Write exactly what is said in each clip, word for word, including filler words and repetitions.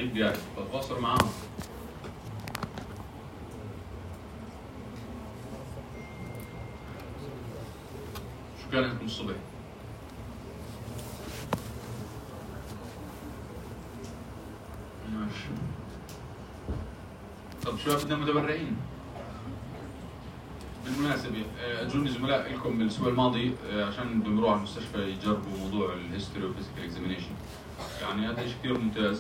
الطبيب قاعد بتواصل معاهم. شو كان عندكم الصبح؟ ماشي. طب شباب بدنا متبرعين. بالمناسبة اجوني زملاء لكم الاسبوع الماضي عشان بدهم يروحوا على المستشفى يجربوا موضوع الهيستوري وفيزيكال اكزامينيشن. يعني هذا شيء كثير ممتاز.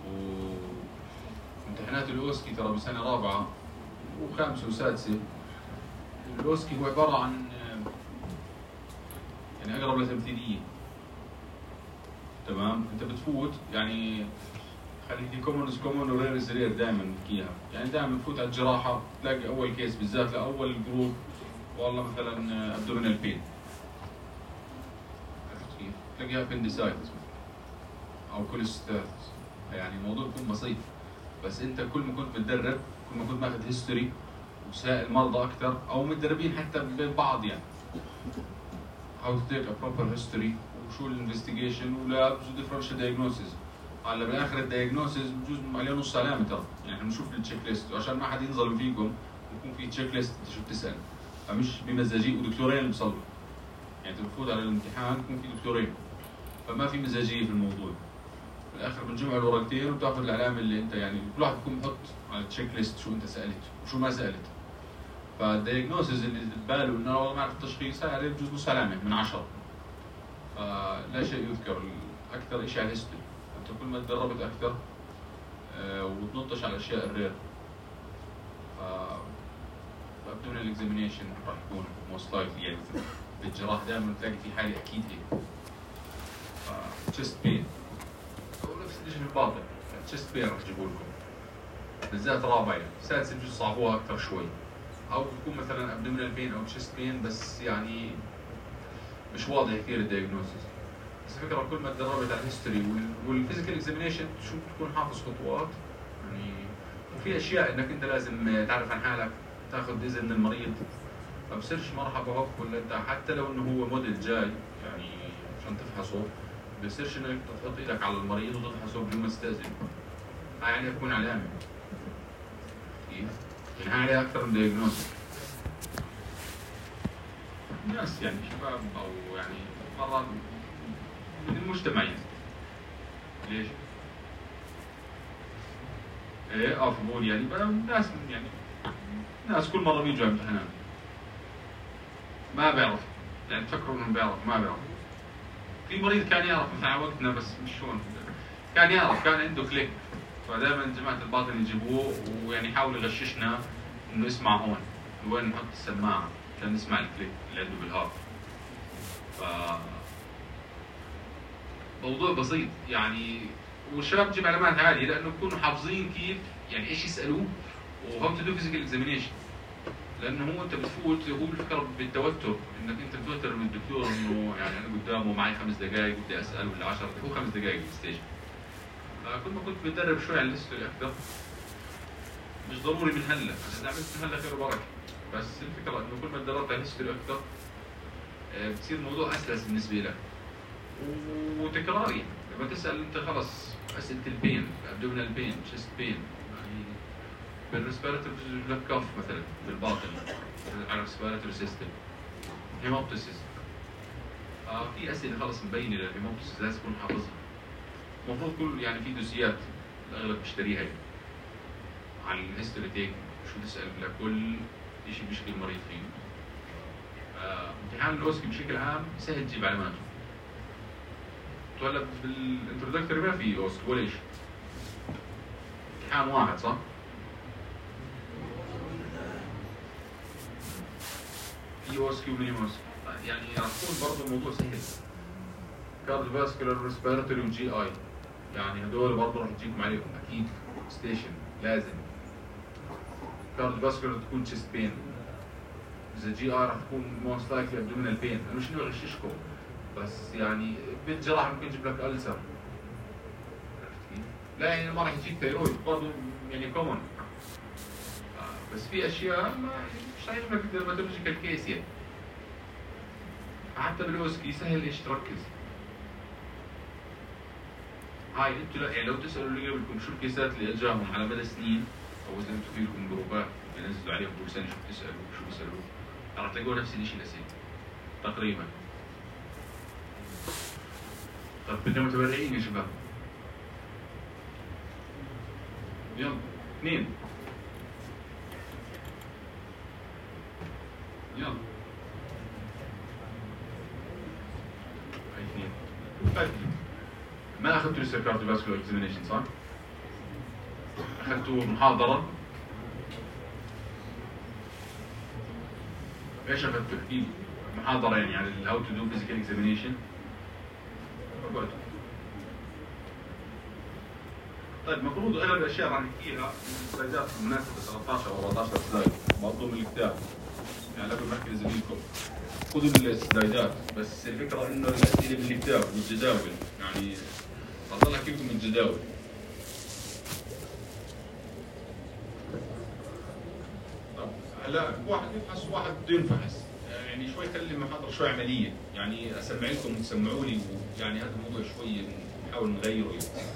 وامتحانات الاوسكي ترى بسنة رابعة وخامسة وسادسة. الاوسكي هو عبارة عن يعني اقرب لتمثيلية. تمام؟ انت بتفوت يعني خليك كومون از كومون ورير از رير دائما بحكيها، يعني دائما بفوت على الجراحه تلاقي اول كيس بالذات لاول جروب والله مثلا ابدومينال بين. عرفت كيف؟ تلاقيها ابندسايتس او كوليستاتس، يعني الموضوع بيكون بسيط، بس انت كل ما كنت بتدرب كل ما كنت ماخذ هيستوري وسائل مرضى اكثر او متدربين حتى بين بعض يعني. how to take a proper history وشو الانفستيجيشن ولا differential diagnosis. هلا بالاخر الدايجنوسيس بجوز عليه نص علامه ترى، يعني بنشوف التشيك ليست وعشان ما حد ينظلم فيكم يكون في تشيك ليست انت شو بتسال، فمش بمزاجيه ودكتورين اللي بيصلوا. يعني انت بتفوت على الامتحان يكون في دكتورين فما في مزاجيه في الموضوع. بالاخر بنجمع الورقتين وبتاخذ العلامه اللي انت يعني كل واحد بيكون بحط على التشيك ليست شو انت سالت وشو ما سالت. فالدايجنوسيس اللي بباله انه والله ما اعرف التشخيص هاي عليه بجوز نص علامه من عشرة. فلا شيء يذكر، اكثر شيء على الهيستوري. انت كل ما تدربت اكثر أه وتنطش على الاشياء الرير. ف فابدومينال اكزامينيشن راح يكون موست لايكلي يعني بالجراح دائما تلاقي في حاله اكيد هيك. ف تشست بين ونفس الشيء في الباطن، تشست بين راح يجيبوا لكم بالذات رابعه يعني، سادسه بجوز صعبوها اكثر شوي. او بيكون مثلا ابدومينال بين او تشست بين بس يعني مش واضح كثير الدايجنوستس. بس الفكره كل ما تدربت على الهيستوري والفيزيكال اكزامينيشن شو تكون حافظ خطوات يعني، وفي اشياء انك انت لازم تعرف عن حالك، تاخذ اذن من المريض. ما بصيرش مرحبا هوب ولا انت حتى لو انه هو موديل جاي يعني عشان تفحصه، ما بصيرش انك تحط ايدك على المريض وتفحصه بدون ما تستاذن. هاي يعني تكون علامه. كيف؟ يعني هاي عليها اكثر من دايجنوستس. ناس يعني شباب او يعني مرات من المجتمع يعني. ليش؟ ايه اه فضول يعني ناس يعني ناس كل مره بيجوا امتحانات ما بيعرف، يعني تفكروا انه بيعرف ما بيعرف. في مريض كان يعرف مثلا على وقتنا بس مش شلون كان يعرف، كان عنده كليك، فدائما جماعه الباطن يجيبوه ويعني يحاول يغششنا انه اسمع هون وين نحط السماعه عشان نسمع الكليك اللي عنده بالهارت. ف موضوع بسيط يعني، والشباب تجيب علامات عاليه لانه بيكونوا حافظين كيف يعني ايش يسالوه وهاو تو دو فيزيكال اكزامينيشن. لانه هو انت بتفوت هو الفكره بالتوتر انك انت بتوتر من الدكتور انه يعني انا قدامه معي خمس دقائق بدي اساله ولا عشر دقائق، هو خمس دقائق بالستيشن. فكل ما كنت بتدرب شوي على الهيستوري اكثر مش ضروري من هلا، اذا عملت من هلا خير وبركه، بس الفكره انه كل ما تدربت على الهيستوري اكثر بتصير الموضوع اسلس بالنسبه لك. وتكراري لما تسال انت خلص اسئله البين، ابدومينال بين، تشست بين، يعني بالريسبيراتوري لك كف مثلا بالباطن على الريسبيراتوري سيستم، هيموبتسيس. آه في اسئله خلص مبينه للهيموبتسيس لازم تكون حافظها. المفروض كل يعني في دوسيات الاغلب بيشتريها عن الهيستوري تيك، شو تسال لكل شيء بيشكل المريض فيه. آه امتحان الاوسكي بشكل عام سهل تجيب علاماته. هلا بالانترودكتوري ما في اوسكي ولا شيء. امتحان واحد صح؟ في اوسكي وميني اوسكي، يعني راح يكون برضه الموضوع سهل. كارديو فاسكولار ريسبيراتوري وجي اي، يعني هدول برضه راح تجيكم عليكم اكيد ستيشن لازم. كارديو فاسكولار تكون تشست بين. اذا جي اي راح تكون موست لايكلي ابدومينال بين، انا مش اني بغششكم بس يعني بالجراحه ممكن يجيب لك ألسر. عرفت كيف؟ لا يعني ما راح يجيك ثيرويد برضه يعني كومن. بس في اشياء ما مش راح يجيب لك ديرماتولوجيكال كيس يعني. حتى بالاوسكي سهل ايش تركز. هاي انتوا لا يعني لو تسالوا اللي قبلكم شو الكيسات اللي اجاهم على مدى سنين، او اذا انتم في لكم جروبات بينزلوا عليهم كل سنه شو بتسالوا شو بيسالوا، راح تلاقوا نفس الشيء الاسئله تقريبا. طيب بدنا متبرعين يا شباب. يلا اثنين. يلا. هاي اثنين. طيب ما اخذتوا لسه كارديوفاسكولار اكزامينيشن صح؟ اخذتوا محاضرة. ايش اخذتوا؟ احكي لي. محاضرة يعني على هاو تو دو فيزيكال اكزامينيشن. طيب المفروض اغلب الاشياء راح نحكيها سلايدات مناسبة ثلاثة عشر او أربعة عشر سلايد برضه من الكتاب. يعني قبل ما احكي لزميلكم خذوا السلايدات، بس الفكرة انه الاسئلة من الكتاب والجداول، يعني اضل احكي لكم من الجداول. طب هلا واحد يفحص وواحد بده ينفحص، يعني شوي خلي المحاضرة شوي عملية، يعني اسمع لكم وتسمعوا لي، ويعني هذا الموضوع شوي نحاول نغيره يعني.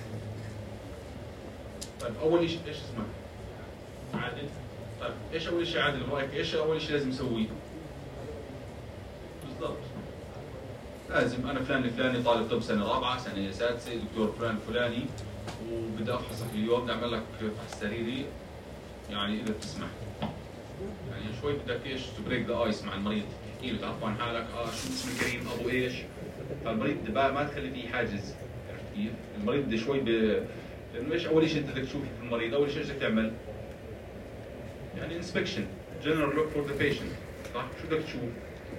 طيب اول شيء ايش اسمك؟ عادل. طيب ايش اول شيء عادل برايك ايش اول شيء لازم اسويه؟ بالضبط. لازم انا فلان الفلاني طالب طب سنه رابعه سنه سادسه دكتور فلان الفلاني وبدي افحصك اليوم، بدي اعمل لك فحص سريري، يعني اذا بتسمح. يعني شوي بدك ايش تو بريك ذا ايس مع المريض، تحكي له تعرف عن حالك، اه شو اسم الكريم ابو ايش؟ فالمريض ما تخلي فيه حاجز، عرفت كيف؟ المريض بدي شوي ب... لانه ايش اول شيء انت بدك تشوف في المريض، اول شيء ايش بدك تعمل؟ يعني انسبكشن، جنرال لوك فور ذا بيشنت، صح؟ شو بدك تشوف؟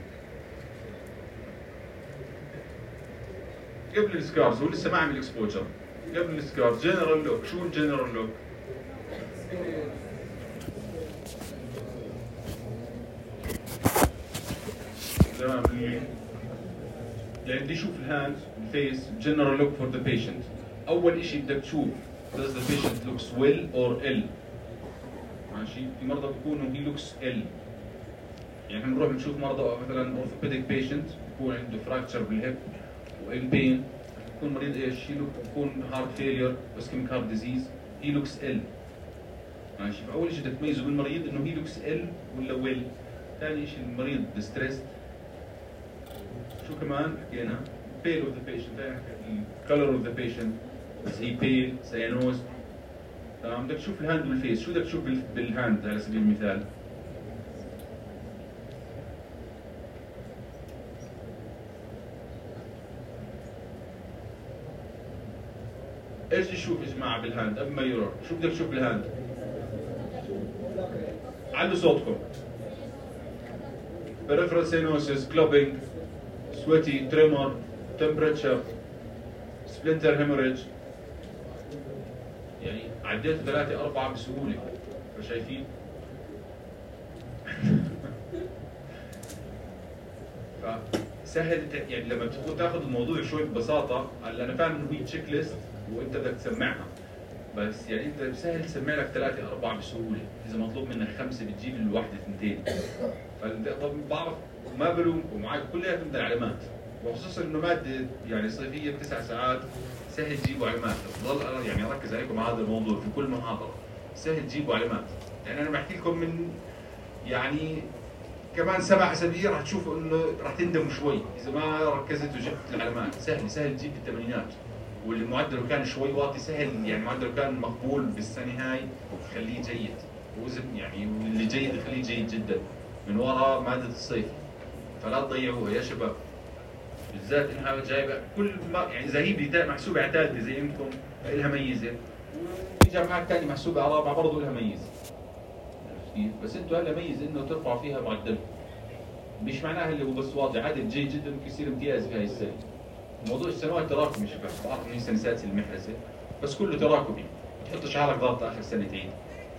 قبل السكارز هو لسه ما عمل اكسبوجر، قبل السكارز جنرال لوك، شو الجنرال لوك؟ تمام. يعني بدي اشوف الهاند الفيس جنرال لوك فور ذا بيشنت. اول شيء بدك تشوف does the patient looks well or ill. ماشي؟ في مرضى بيكونوا he looks ill. يعني احنا بنروح بنشوف مرضى مثلا orthopedic patient بيكون عنده fracture بالهيب وال بين، بيكون مريض ايش؟ بيكون heart failure ischemic heart disease he looks ill. ماشي؟ فاول شيء بدك تميزه بالمريض انه he looks ill ولا well. ثاني شيء المريض distressed. شو كمان حكينا؟ pale of the patient، color of the patient is he pale cyanosed. تمام. بدك تشوف الهاند والفيس. شو بدك تشوف بالهاند على سبيل المثال؟ ايش تشوف يا جماعه بالهاند قبل ما يروح؟ شو بدك تشوف بالهاند؟ علوا صوتكم. peripheral cyanosis, clubbing, sweaty, tremor, temperature, splinter hemorrhage. يعني عديت ثلاثة أربعة بسهولة، فشايفين؟ فسهل يعني لما تكون تاخذ الموضوع شوي ببساطة، هلا أنا فاهم إنه هي تشيك ليست وأنت بدك تسمعها، بس يعني أنت سهل تسمع لك ثلاثة أربعة بسهولة، إذا مطلوب منك خمسة بتجيب الواحدة اثنتين. فأنت طب بعرف ما بلومكم معك كلها من العلامات، وخصوصا إنه مادة يعني صيفية بتسع ساعات سهل تجيبوا علامات، بضل يعني اركز عليكم على هذا الموضوع في كل محاضره، سهل تجيبوا علامات، يعني انا بحكي لكم من يعني كمان سبع اسابيع راح تشوفوا انه راح تندموا شوي اذا ما ركزت وجبت العلامات، سهل سهل تجيب بالثمانينات، واللي معدله كان شوي واطي سهل يعني معدله كان مقبول بالسنه هاي خليه جيد، وزن يعني اللي جيد خليه جيد جدا من وراء ماده الصيف، فلا تضيعوها يا شباب. بالذات انها جايبه كل ما يعني اذا هي محسوبه على ثالثه زي عندكم لها ميزه، وفي جامعات ثانيه محسوبه على رابعه برضه لها ميزه. عرفت كيف؟ بس انتم هلا ميزه انه ترفعوا فيها معدلكم. مش معناها اللي هو بس واطي، عادي جيد جدا ممكن يصير امتياز في هاي السنه. موضوع السنوات تراكمي شباب، بعرف انه هي سنه سادسه المحرزه، بس كله تراكمي، ما تحطش حالك ضغط اخر سنه تعيد.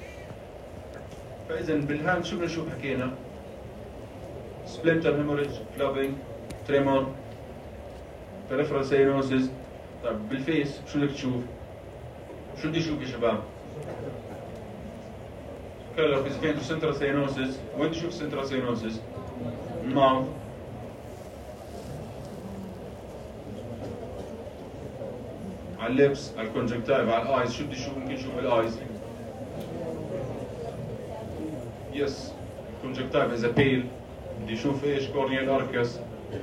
فاذا بالهاند شو بدنا نشوف حكينا؟ سبلنتر هيموريج، كلابينج، تريمور، peripheral cyanosis. طيب بالفيس شو بدك تشوف؟ شو بدي اشوف يا شباب؟ كلر اذا كان central cyanosis، وين تشوف central cyanosis؟ mouth. على اللبس، على الكونجكتيف، على الايز. شو بدي اشوف؟ ممكن اشوف الايز. يس الكونجكتيف اذا بيل. بدي اشوف ايش؟ كورنيال اركس.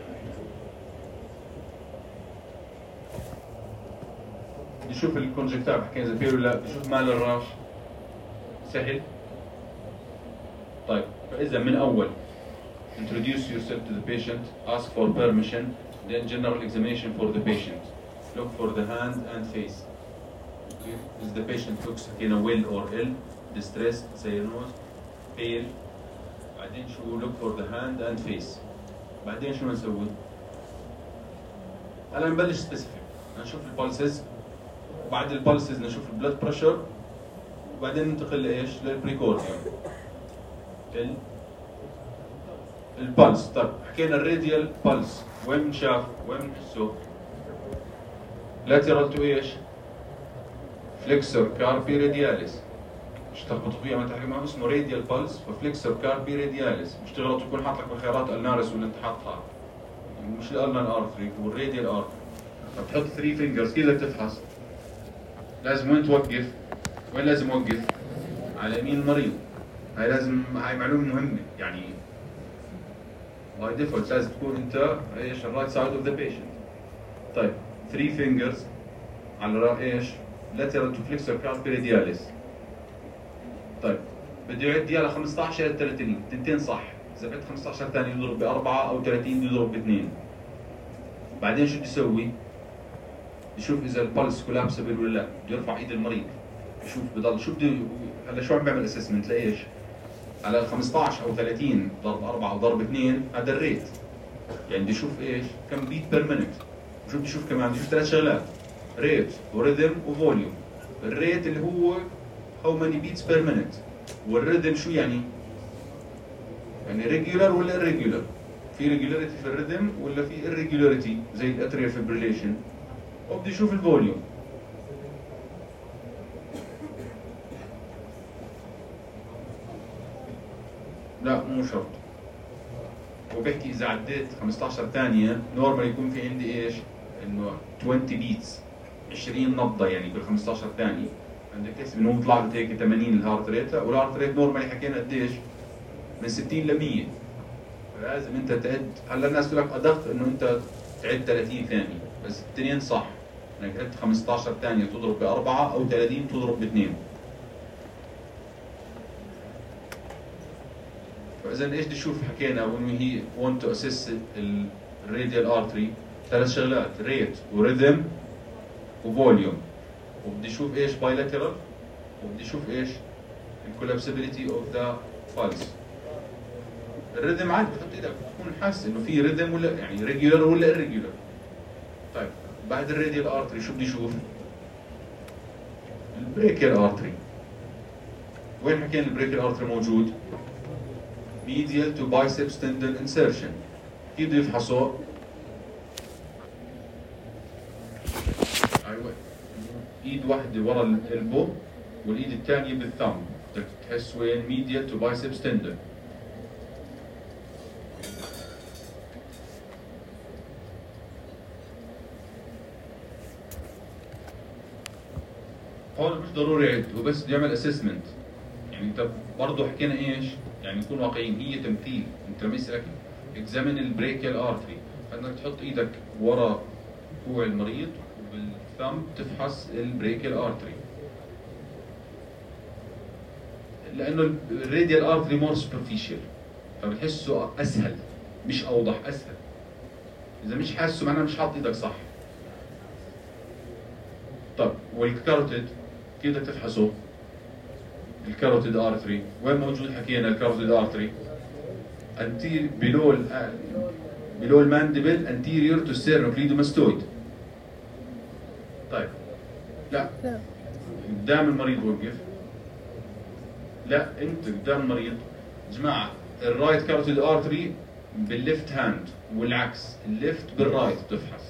بدي اشوف الكونجكتيف حكينا اذا بيل ولا لا. بدي اشوف مال الراش. سهل. طيب فاذا من اول introduce yourself to the patient, ask for permission, then general examination for the patient. Look for the hand and face. Okay. Is the patient looks in a well or ill, distressed, cyanosis, pale. بعدين شو look for the hand and face. بعدين شو نسوي؟ هلا نبلش specific. نشوف البالسز. بعد البالسز نشوف البلد بريشر. وبعدين ننتقل لايش؟ للبريكورديوم. البلس. طيب حكينا الراديال بلس، وين بنشاف؟ وين بنحسه؟ لاترال تو ايش؟ فليكسر كاربي رادياليس. مش تربطوا فيها ما تحكي معه اسمه راديال بلس وفليكسر كاربي رادياليس. مش تغلط يكون حاط لك بالخيارات النارس ولا انت حاطها. مش الالنان ارتري، هو الراديال ارتري. فبتحط ثري فينجرز كذا بتفحص. لازم وين توقف؟ وين لازم اوقف؟ على يمين المريض. هاي لازم، هاي معلومة مهمة يعني. باي ديفولت لازم تكون انت ايش؟ الرايت سايد اوف ذا بيشنت. طيب ثري فينجرز على ايش؟ لاترال تو فليكسر كاربي رادياليس. طيب بده يعد على خمسة عشر الى ثلاثين، تنتين صح. اذا بعد خمسة عشر ثاني يضرب باربعه او ثلاثين يضرب باثنين. بعدين شو بده يسوي؟ يشوف اذا البلس كولابسبل ولا لا، بده يرفع ايد المريض. يشوف بضل شو بده. هلا شو عم بيعمل اسسمنت لايش؟ على ال خمسة عشر او ثلاثين ضرب أربعة او ضرب اثنين، هذا الريت. يعني بدي اشوف ايش؟ كم بيت بير مينت. وشو بدي اشوف كمان؟ بدي اشوف ثلاث شغلات، ريت وريذم وفوليوم. الريت اللي هو how many beats per minute، والريذم شو يعني؟ يعني ريجولار ولا irregular؟ في ريجولاريتي في الريذم ولا في irregularity زي الاتريال فيبريليشن. وبدي اشوف الفوليوم. لا مو شرط. وبحكي اذا عديت خمسة عشر ثانيه نورمال يكون في عندي ايش؟ انه عشرين بيتس، عشرين نبضه يعني بال خمسة عشر ثانيه. عندك تحسب انه طلع لك هيك ثمانين الهارت ريت، والهارت ريت نورمالي حكينا قديش؟ من ستين ل مية. فلازم انت تعد. هلا الناس تقول لك ادق انه انت تعد ثلاثين ثانيه، بس الاثنين صح. انك عدت خمسة عشر ثانيه تضرب باربعه او ثلاثين تضرب باثنين. فاذا ايش بدي اشوف؟ حكينا when هي want to assess الراديال ارتري ثلاث شغلات، ريت وريذم وفوليوم. وبدي اشوف ايش؟ بايلاترال. وبدي اشوف ايش؟ الكولابسبيليتي اوف ذا بالس. الريذم عادي بتحط ايدك بتكون حاسس انه في ريذم ولا يعني ريجولار ولا irregular. طيب بعد الراديال ارتري شو بدي اشوف؟ البريكيال ارتري. وين حكينا البريكيال ارتري موجود؟ medial to biceps tendon insertion. كيف بده يفحصه؟ ايوه ايد واحده ورا الالبو والايد الثانيه بالثumb. بدك تحس وين؟ medial to biceps tendon. هون مش ضروري يعد، هو بس بده يعمل اسسمنت. يعني انت برضه حكينا ايش؟ يعني نكون واقعيين، هي تمثيل. انت لما يسالك اكزامين البريكيال ارتري، فانك تحط ايدك ورا كوع المريض وبالثumb تفحص البريكيال ارتري. لانه الراديال ارتري مور سوبرفيشال، فبتحسه اسهل، مش اوضح، اسهل. اذا مش حاسه معناه مش حاط ايدك صح. طب والكاروتيد كيف بدك تفحصه؟ الكاروتيد ارتري وين موجود؟ حكينا الكاروتيد ارتري انتير بلو ال بلو الماندبل انتيريور تو ستيرنوكليدوماستويد. طيب لا قدام المريض وقف. لا انت قدام المريض. يا جماعه الرايت كاروتيد ارتري بالليفت هاند والعكس، الليفت بالرايت بتفحص.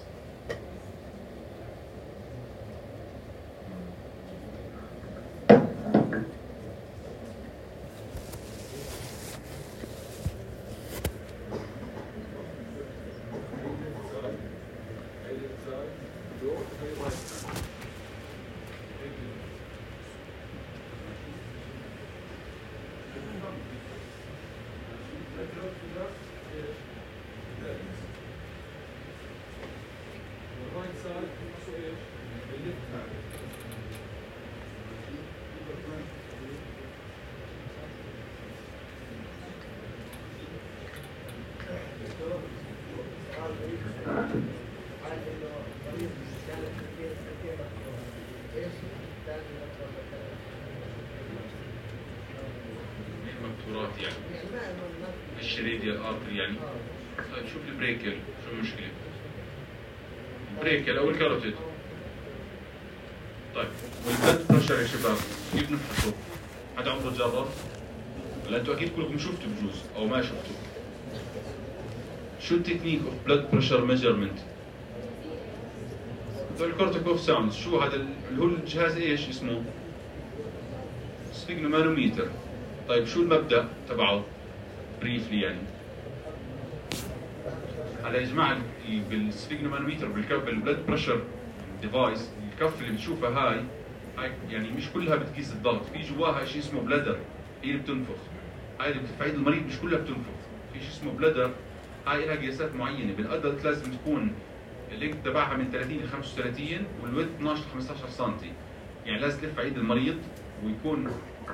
مكتورات يعني الشريديال ارتري يعني. طيب شوف البريكل شو المشكله؟ البريكل او الكاروتيد. طيب والبلد بريشر يا شباب كيف نفحصه؟ حدا عمره جرب؟ ولا انتوا اكيد كلكم شفتوا بجوز او ما شفتوا. شو التكنيك اوف بلد بريشر ميجرمنت؟ الكورتيكوف ساوندز. شو هذا اللي هو الجهاز ايش اسمه؟ سفيغنومانوميتر. طيب شو المبدا تبعه؟ بريفلي يعني. هلا يا جماعه بالسفيغنومانوميتر بالبلد بريشر ديفايس الكف اللي بتشوفها هاي هاي يعني مش كلها بتقيس الضغط، في جواها شيء اسمه بلادر هي اللي بتنفخ. هاي اللي بتفعيد المريض مش كلها بتنفخ، في شيء اسمه بلادر هاي لها قياسات معينه. بالادلت لازم تكون اللينك تبعها من ثلاثين ل خمسة وثلاثين والويت اثناشر ل خمسة عشر سم، يعني لازم تلف على ايد المريض ويكون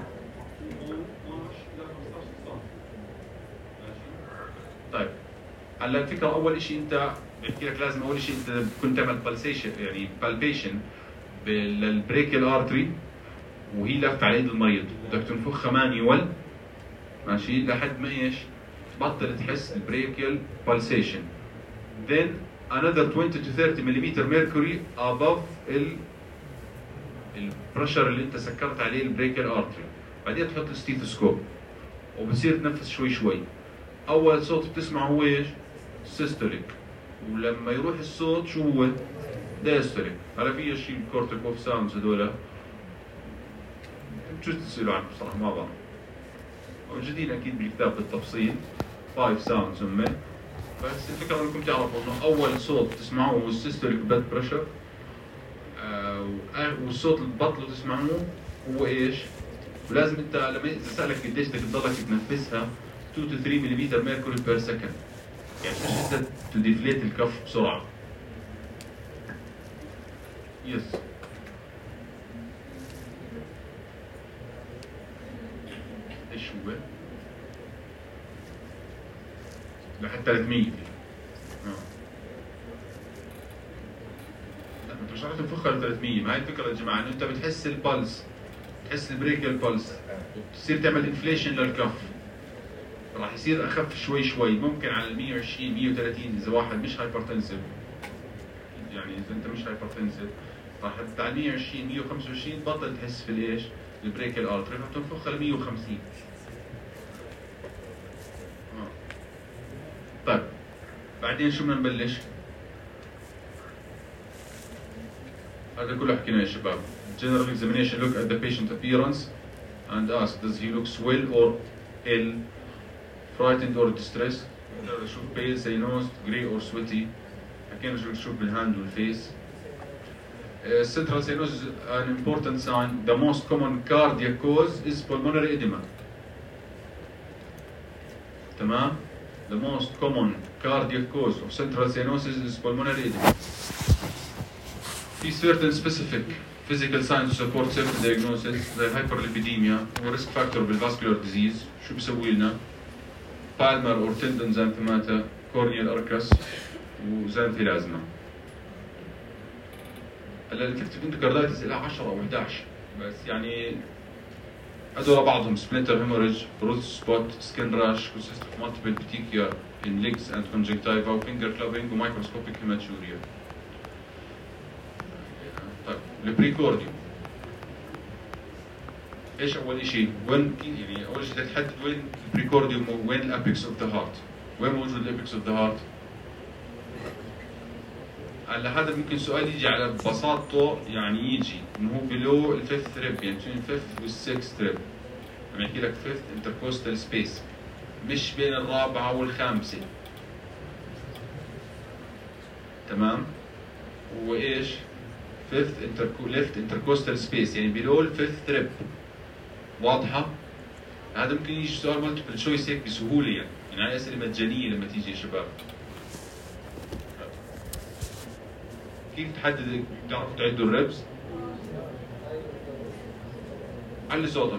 طيب هلا الفكره اول شيء انت بحكي لك لازم اول شيء انت كنت تعمل بالسيشن يعني بالبيشن بالبريكل ارتري وهي لفه على ايد المريض، بدك تنفخها مانيوال ماشي لحد ما ايش؟ تبطل تحس البريكل بالسيشن. then another twenty to thirty millimeter mercury above ال البريشر اللي انت سكرت عليه البريكل ارتري. بعدين تحط الستيثوسكوب وبصير تنفس شوي شوي. اول صوت بتسمعه هو ايش؟ سيستوليك، ولما يروح الصوت شو هو؟ دايستوليك. هلا في شيء الكورتيكوف ساوندز هذول شو تسألوا عنه بصراحه ما بعرف، موجودين اكيد بالكتاب بالتفصيل فايف ساوندز هم، بس الفكره انكم تعرفوا انه اول صوت تسمعوه هو السيستوليك بلد بريشر، آه والصوت اللي بطلوا تسمعوه هو ايش؟ ولازم انت لما اذا سالك قديش بدك تضلك تنفسها two to three millimeter mercury per second، يعني مش انت تديفليت الكف بسرعه. يس ايش هو؟ لحد ثلاثمية. اه لا انت مش راح تنفخها ل ثلاثمية، ما هي الفكره يا جماعه انه انت بتحس البلس، تحس البريكل بلس وبتصير تعمل انفليشن للكف، راح يصير اخف شوي شوي، ممكن على مية وعشرين مية وثلاثين اذا واحد مش هايبرتنسيف، يعني اذا انت مش هايبرتنسيف راح على مية وعشرين مية وخمسة وعشرين تبطل تحس في الايش؟ البريكل ارتري، راح تنفخها ل مية وخمسين. آه. طيب بعدين شو بدنا نبلش؟ هذا كله حكيناه يا شباب. General examination look at the patient appearance and ask does he look swell or ill, frightened or distressed. شوف pale, cyanosed, gray or sweaty. حكينا شو نشوف بالهاند والفيس. Uh, central cyanosis is an important sign. The most common cardiac cause is pulmonary edema. تمام؟ The most common cardiac cause of central cyanosis is pulmonary edema. في certain specific physical signs to support self-diagnosis زي hyperlipidemia و risk factor بالvascular disease. شو بيسوي لنا؟ palmar or tendon xanthomata, corneal arcus وزانثيلازما. هلا الكتف اندوكاردايتس لها عشرة او احد عشر بس يعني هذول بعضهم splinter hemorrhage, root spot, skin rash consist of multiple petechiae in legs and conjunctiva, finger clubbing ومicroscopic hematuria. طيب البريكورديوم ايش اول شيء؟ وين يعني اول شيء بدك تحدد وين البريكورديوم وين الابيكس اوف ذا هارت. وين موجود الابيكس اوف ذا هارت؟ هلا هذا ممكن سؤال يجي على بساطته، يعني يجي انه هو بلو الفيفث ريب، يعني بين الفيفث والسكست ريب. عم يحكي لك فيفث انتركوستال سبيس، مش بين الرابعه والخامسه. تمام؟ وايش؟ فيفث انتركو ليفت انتركوستال سبيس، يعني بلو الفيفث ريب. واضحه؟ هذا ممكن يجي سؤال مالتيبل تشويس هيك بسهوله، يعني يعني هاي اسئله مجانيه لما تيجي يا شباب. كيف تحدد تعرفوا تعدوا الريبس؟ علي صوتك.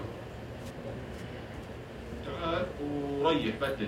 تعال وريح بدل.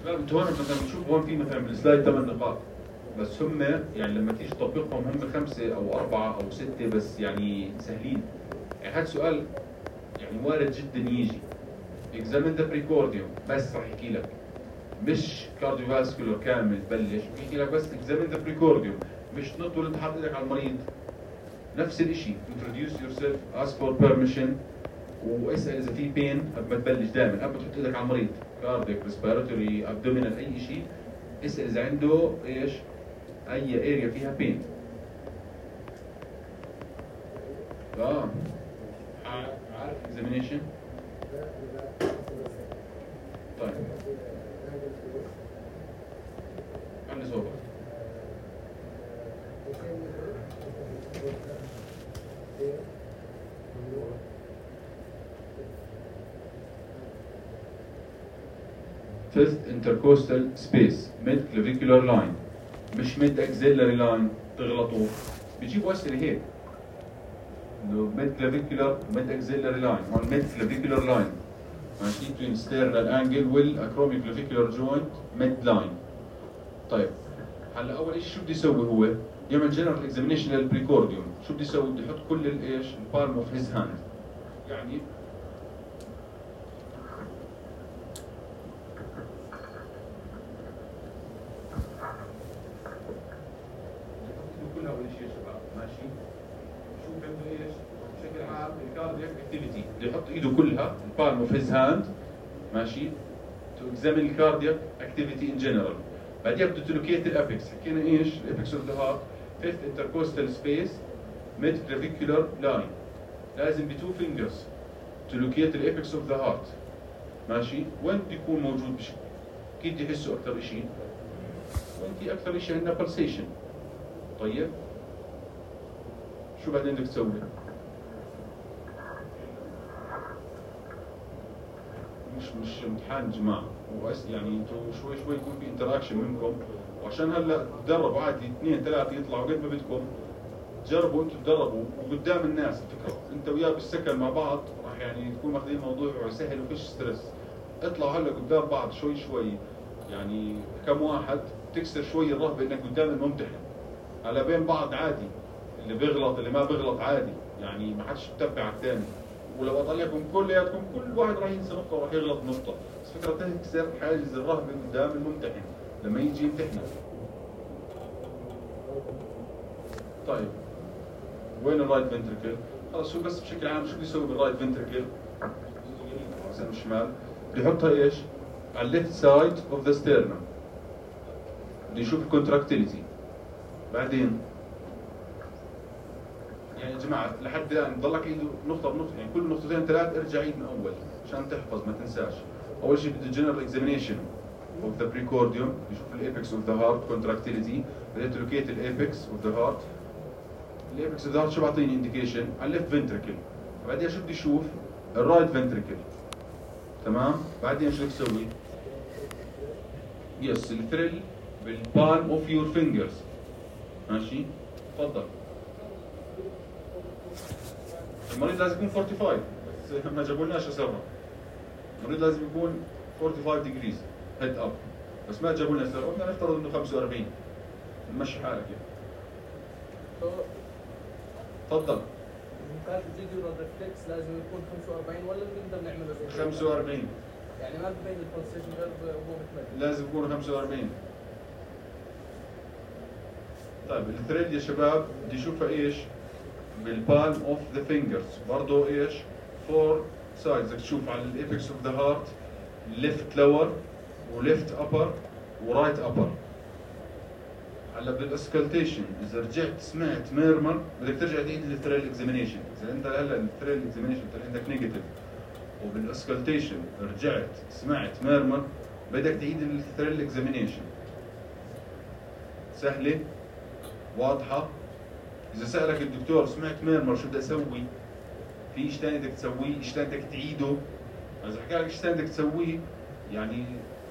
شباب انتوا هون مثلا بتشوف هون في مثلا بالسلايد ثمان نقاط، بس هم يعني لما تيجي تطبقهم هم خمسه او اربعه او سته بس، يعني سهلين. يعني هذا سؤال يعني وارد جدا يجي. examine the precordium بس راح يحكي لك، مش كارديوفاسكولار كامل تبلش، بيحكي لك بس examine the precordium، مش تنط وانت حاطط ايدك على المريض. نفس الشيء introduce yourself ask for permission واسال اذا في بين قبل ما تبلش. دائما قبل ما تحط ايدك على المريض كارديك ريسبيراتوري ابدومينال اي شيء، اسال اذا عنده ايش اي اريا فيها بين. اه عارف examination؟ طيب عندي صوت. Fifth intercostal space mid clavicular line، مش mid axillary line تغلطوا. بيجيبوا اسئله هيك انه mid clavicular mid axillary line or mid clavicular line ماشي between sternal angle وال acromioclavicular joint mid line. طيب هلا اول شيء شو بده يسوي هو؟ يعمل جنرال اكزامينيشن للبريكورديوم. شو بده يسوي؟ بده يحط كل الايش؟ البالم اوف هيز هاند. يعني كلها اول شيء يا شباب ماشي. شو بده ايش؟ بشكل عام الكاردياك اكتيفيتي بده يحط ايده كلها البالم اوف هيز هاند ماشي تو اكزامين الكاردياك اكتيفيتي ان جنرال. بعدين بده تلوكيت الابيكس. حكينا ايش؟ الابيكس اوف ذا هارت fifth intercostal space mid clavicular line. لازم بتو fingers to locate the apex of the heart. ماشي؟ وين بده يكون موجود بشكل؟ اكيد يحسوا اكثر شيء. وين في اكثر شيء عندنا pulsation. طيب شو بعدين بدك تسوي؟ مش مش امتحان جماعة، وأس يعني انتوا شوي شوي يكون في انتراكشن منكم، وعشان هلا تدربوا عادي اثنين ثلاثة يطلعوا قد ما بدكم. جربوا انتوا تدربوا وقدام الناس. الفكرة انت وياه بالسكن مع بعض راح يعني تكون ماخذين الموضوع سهل وفيش ستريس. اطلعوا هلا قدام بعض شوي شوي، يعني كم واحد تكسر شوي الرهبة انك قدام الممتحن. هلا بين بعض عادي، اللي بيغلط اللي ما بيغلط عادي، يعني ما حدش يتبع على الثاني. ولو اطلعكم كلياتكم كل واحد راح ينسى نقطة وراح يغلط نقطة، بس فكرة تكسر حاجز الرهبة قدام الممتحن لما يجي يمتحنك. طيب وين الرايت فنتركل؟ خلص شو بس بشكل عام شو بيسوي بالرايت فنتركل؟ احسن الشمال بيحطها ايش؟ على الليفت سايد اوف ذا ستيرنم. بده يشوف الكونتراكتيليتي. بعدين يعني يا جماعه لحد الان بضلك ايده نقطه بنقطه، يعني كل نقطتين ثلاث ارجع عيد من اول عشان تحفظ ما تنساش. اول شيء بده جنرال اكزامينيشن اوف ذا بريكورديوم، يشوف الايبكس اوف ذا هارت كونتراكتيليتي، بعدين تلوكيت الايبكس اوف ذا هارت. الايبكس اوف ذا هارت شو بعطيني انديكيشن؟ على الليفت فنتركل. بعدين شو بدي اشوف؟ الرايت فنتركل. تمام؟ بعدين شو بدك تسوي؟ يس الثريل بالبالم اوف يور فينجرز. ماشي؟ تفضل. المريض لازم يكون خمسة وأربعين، بس ما جابولناش اسرها. المريض لازم يكون خمسة وأربعين ديجريز هيد اب، بس ما جابوا لنا اسرها، بدنا نفترض انه خمسة وأربعين. نمشي حالك يعني. تفضل. كان الفيديو ريفلكس لازم يكون خمسة وأربعين ولا بنقدر نعمله زي خمسة وأربعين. يعني ما بين البولسيشن غير وهو بتمد. لازم يكون خمسة وأربعين. طيب الثريد يا شباب بدي اشوفها ايش؟ بالبالم اوف ذا فينجرز، برضه ايش؟ فور سايدز. بدك تشوف على الايبكس اوف ذا هارت ليفت لور وليفت ابر ورايت ابر. هلا بالاسكالتيشن اذا رجعت سمعت ميرمر بدك ترجع تعيد الثريل اكزامينيشن. اذا انت هلا الثريل اكزامينيشن طلع عندك نيجاتيف وبالاسكالتيشن رجعت سمعت ميرمر بدك تعيد الثريل اكزامينيشن. سهله؟ واضحه؟ اذا سالك الدكتور سمعت ميرمر شو بدي اسوي؟ في شيء ثاني بدك تسويه، شيء ثاني بدك تعيده. اذا حكى لك شيء ثاني بدك تسويه، يعني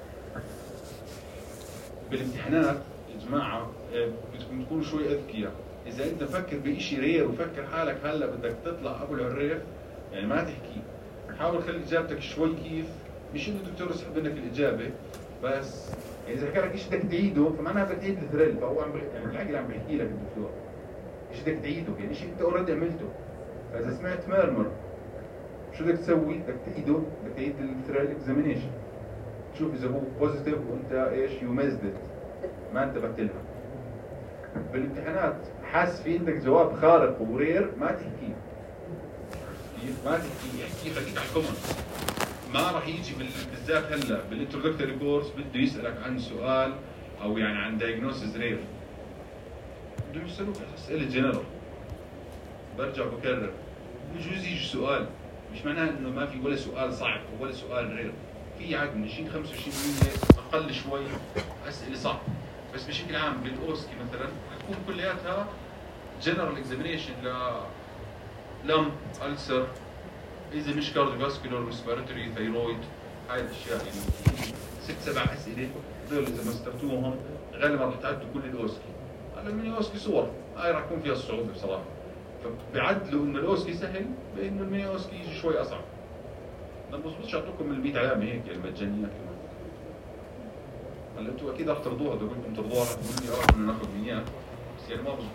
بالامتحانات يا جماعه بدكم تكونوا شوي اذكياء. اذا انت فكر بشيء رير وفكر حالك هلا بدك تطلع ابو العريف، يعني ما تحكي. حاول خلي اجابتك شوي كيف، مش انه الدكتور يسحب منك الاجابه، بس اذا حكى لك شيء بدك تعيده فمعناها بدك تعيد الثريل، فهو عم يعني العقل عم بيحكي لك الدكتور شيء بدك تعيده، يعني شيء انت اوريدي عملته. فاذا سمعت ميرمر شو بدك تسوي؟ بدك تعيده، بدك تعيد الثريل اكزامينيشن، تشوف اذا هو بوزيتيف وانت ايش يو ميزد ما انتبهت لها. بالامتحانات حاس في عندك جواب خارق ورير ما تحكيه، ما تحكيه، احكي خليك على الكومن. ما راح يجي بالذات هلا بالانترودكتوري كورس بده يسالك عن سؤال او يعني عن دايجنوسيس رير، بدهم يسالوك اسئله جنرال. برجع بكرر بجوز يجي سؤال، مش معناه انه ما في ولا سؤال صعب ولا سؤال رير، في عاد من عشرين خمسة وعشرين بالمية اقل شوي اسئله صعب، بس بشكل عام بالاوسكي مثلا حتكون كلياتها جنرال اكزامينيشن ل لم ألسر، اذا مش كارديوفاسكولار ريسبيراتوري ثايرويد، هاي الاشياء يعني ست سبع اسئله هذول اذا مسترتوهم غالبا راح تعدوا كل الاوسكي. هلا الميني اوسكي صور هاي راح يكون فيها الصعوبه بصراحه، فبيعدلوا انه الاوسكي سهل بانه الميني اوسكي يجي شوي اصعب. ما بظبطش اعطوكم من المية علامه هيك المجانيات كمان. هلا انتم اكيد رح ترضوها، بدي اقول لكم ترضوها، رح تقولوا لي اه بدنا ناخذ اياه، بس يعني ما بظبط.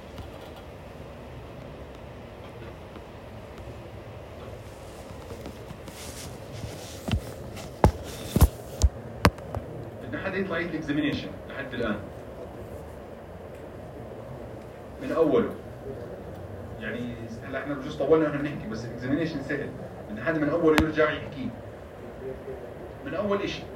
بدنا حدا يطلع يعيد الاكزامينيشن لحد الان من اوله، يعني هلا احنا بجوز طولنا واحنا بنحكي بس الاكزامينيشن سهل، بدنا حدا من اوله يرجع يحكي من اول شيء.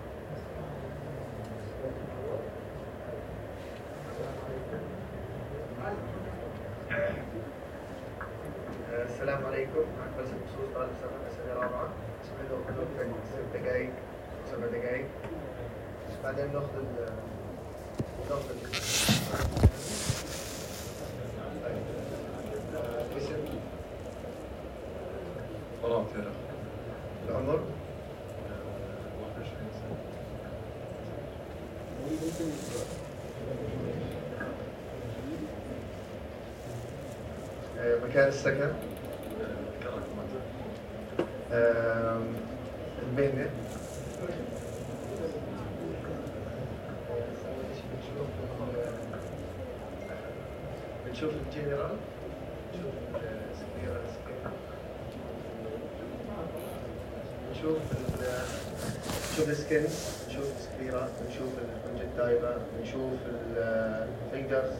السلام عليكم، معك باسل بخصوص طالب سنة سنة رابعة، اسمه له حدود ست دقائق سبع دقائق، بعدين ناخذ ال ناخذ الاسم، خلاص يلا. العمر، مكان السكن، المهنة، بنشوف الجنرال، بنشوف السكيرة بنشوف بنشوف السكنز، بنشوف السكيرة، بنشوف الكونجكتايفا، بنشوف الفينجرز.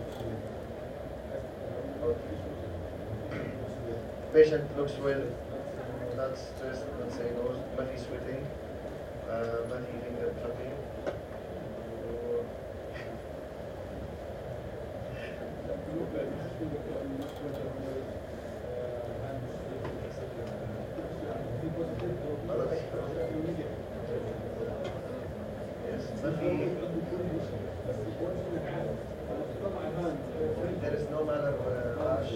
Patient looks well, not stressed, not cyanosis, ما في sweating, uh, ما في finger clapping. Yes, ما في. There is no manner uh, rash.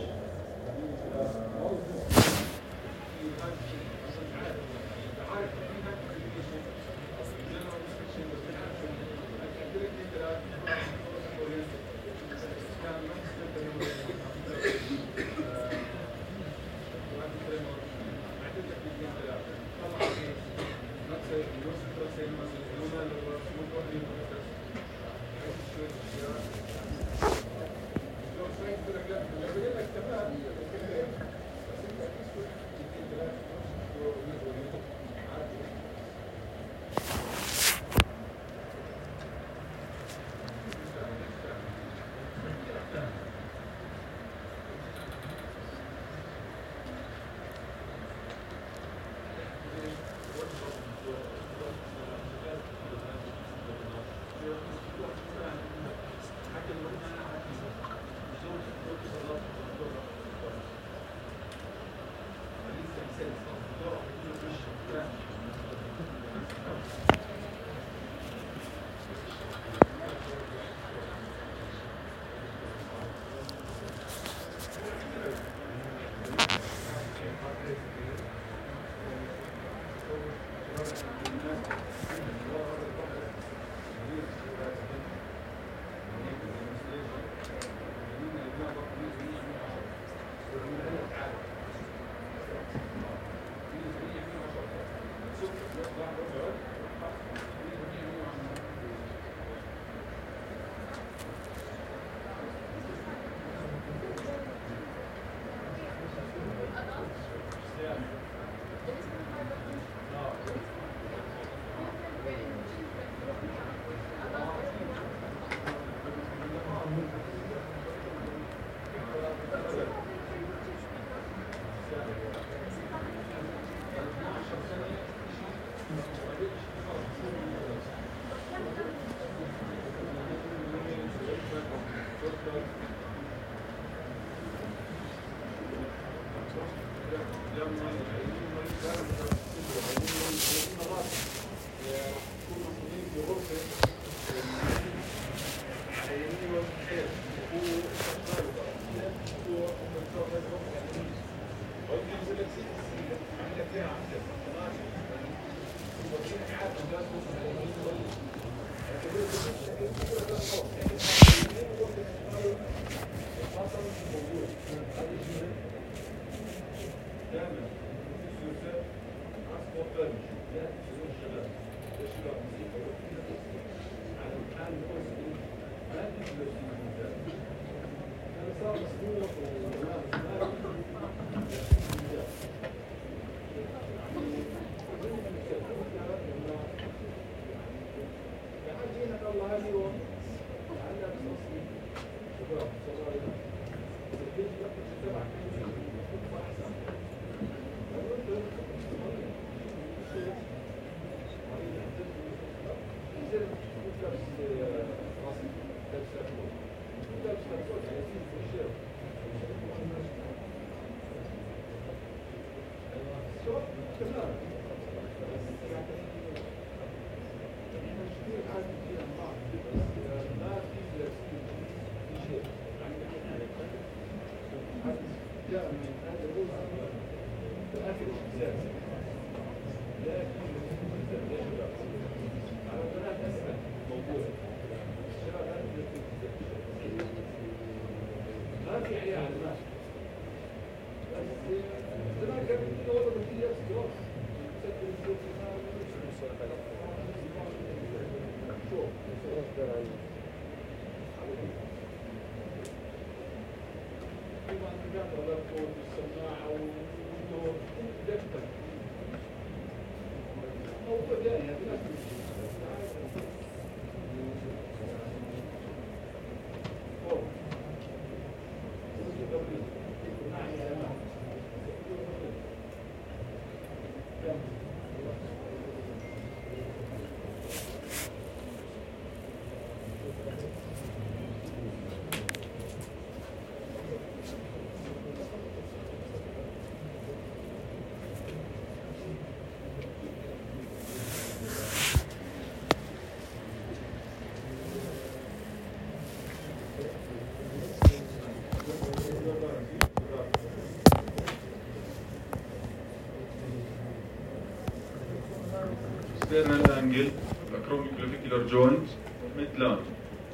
external angle, acromioclavicular joint, midline.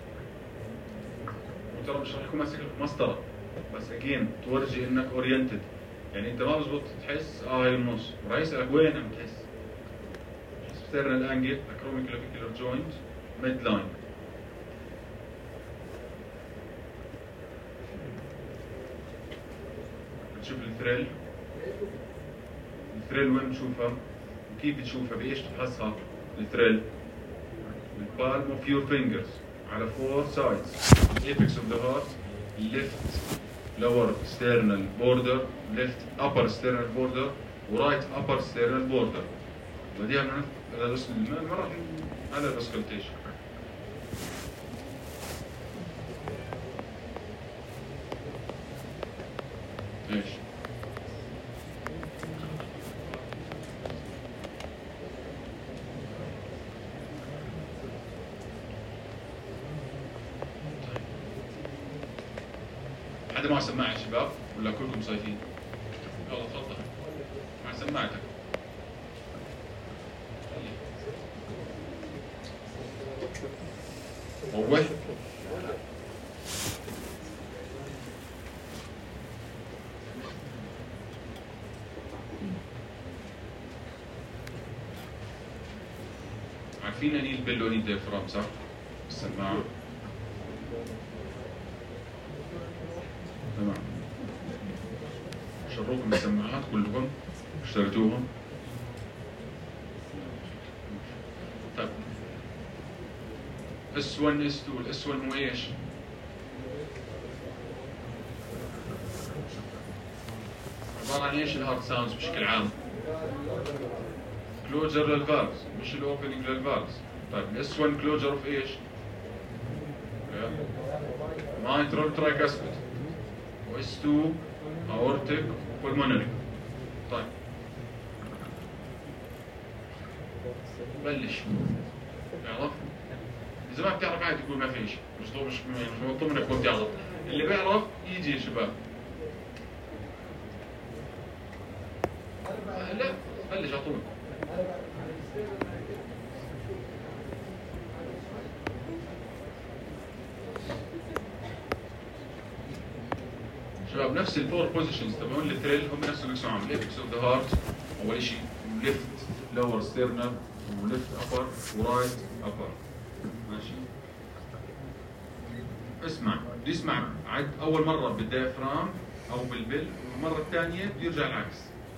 وترى مش راح يكون ماسك مسطره بس اجين تورجي انك اورينتد، يعني انت ما بزبط تحس اه هي النص، وراح يسالك وين عم تحس. external angle, acromioclavicular joint, midline. بتشوف الثريل، الثريل وين بتشوفها؟ كيف تشوفها؟ بايش تفحصها؟ الثريل بالبالم اوف يور فينجرز على four sides. apex of the heart, left lower sternal border, left upper sternal border, ورايت upper sternal border. بديها من هذا بس ما راح هذا الاسكلتيشن. ايش؟ حدا مع سماعة يا شباب ولا كلكم صايفين؟ يلا تفضل مع سماعتك. روح. عارفين اني البلوني ديفرام صح؟ السماعة. تمام. شروكم السماعات كلكم اشتريتوهم؟ طيب اس واحد اس اثنين الاس واحد هو ايش؟ عبارة عن ايش الهارد ساوندز بشكل عام؟ كلوجر للفالفز مش الاوبننج للفالفز. طيب الاس واحد كلوجر اوف ايش؟ مايترال ترايكاسبيد. واس اثنين اورتيك بولمونري. طيب بلش عرفت؟ اذا ما بتعرف عادي تقول ما في شيء، مش مش مش مطلوب منك تكون تعرف. اللي بيعرف يجي يا شباب. آه لا بلش على طول. شباب نفس الفور بوزيشنز تبعون الثريل هم نفس اللي بيسوون ليفت اوف ذا هارت اول شيء، ليفت لور ستيرنر، وليفت ابر، ورايت ابر. ماشي؟ اسمع، بده يسمع عد اول مره بالديافرام او بالبل، والمره الثانيه بيرجع العكس.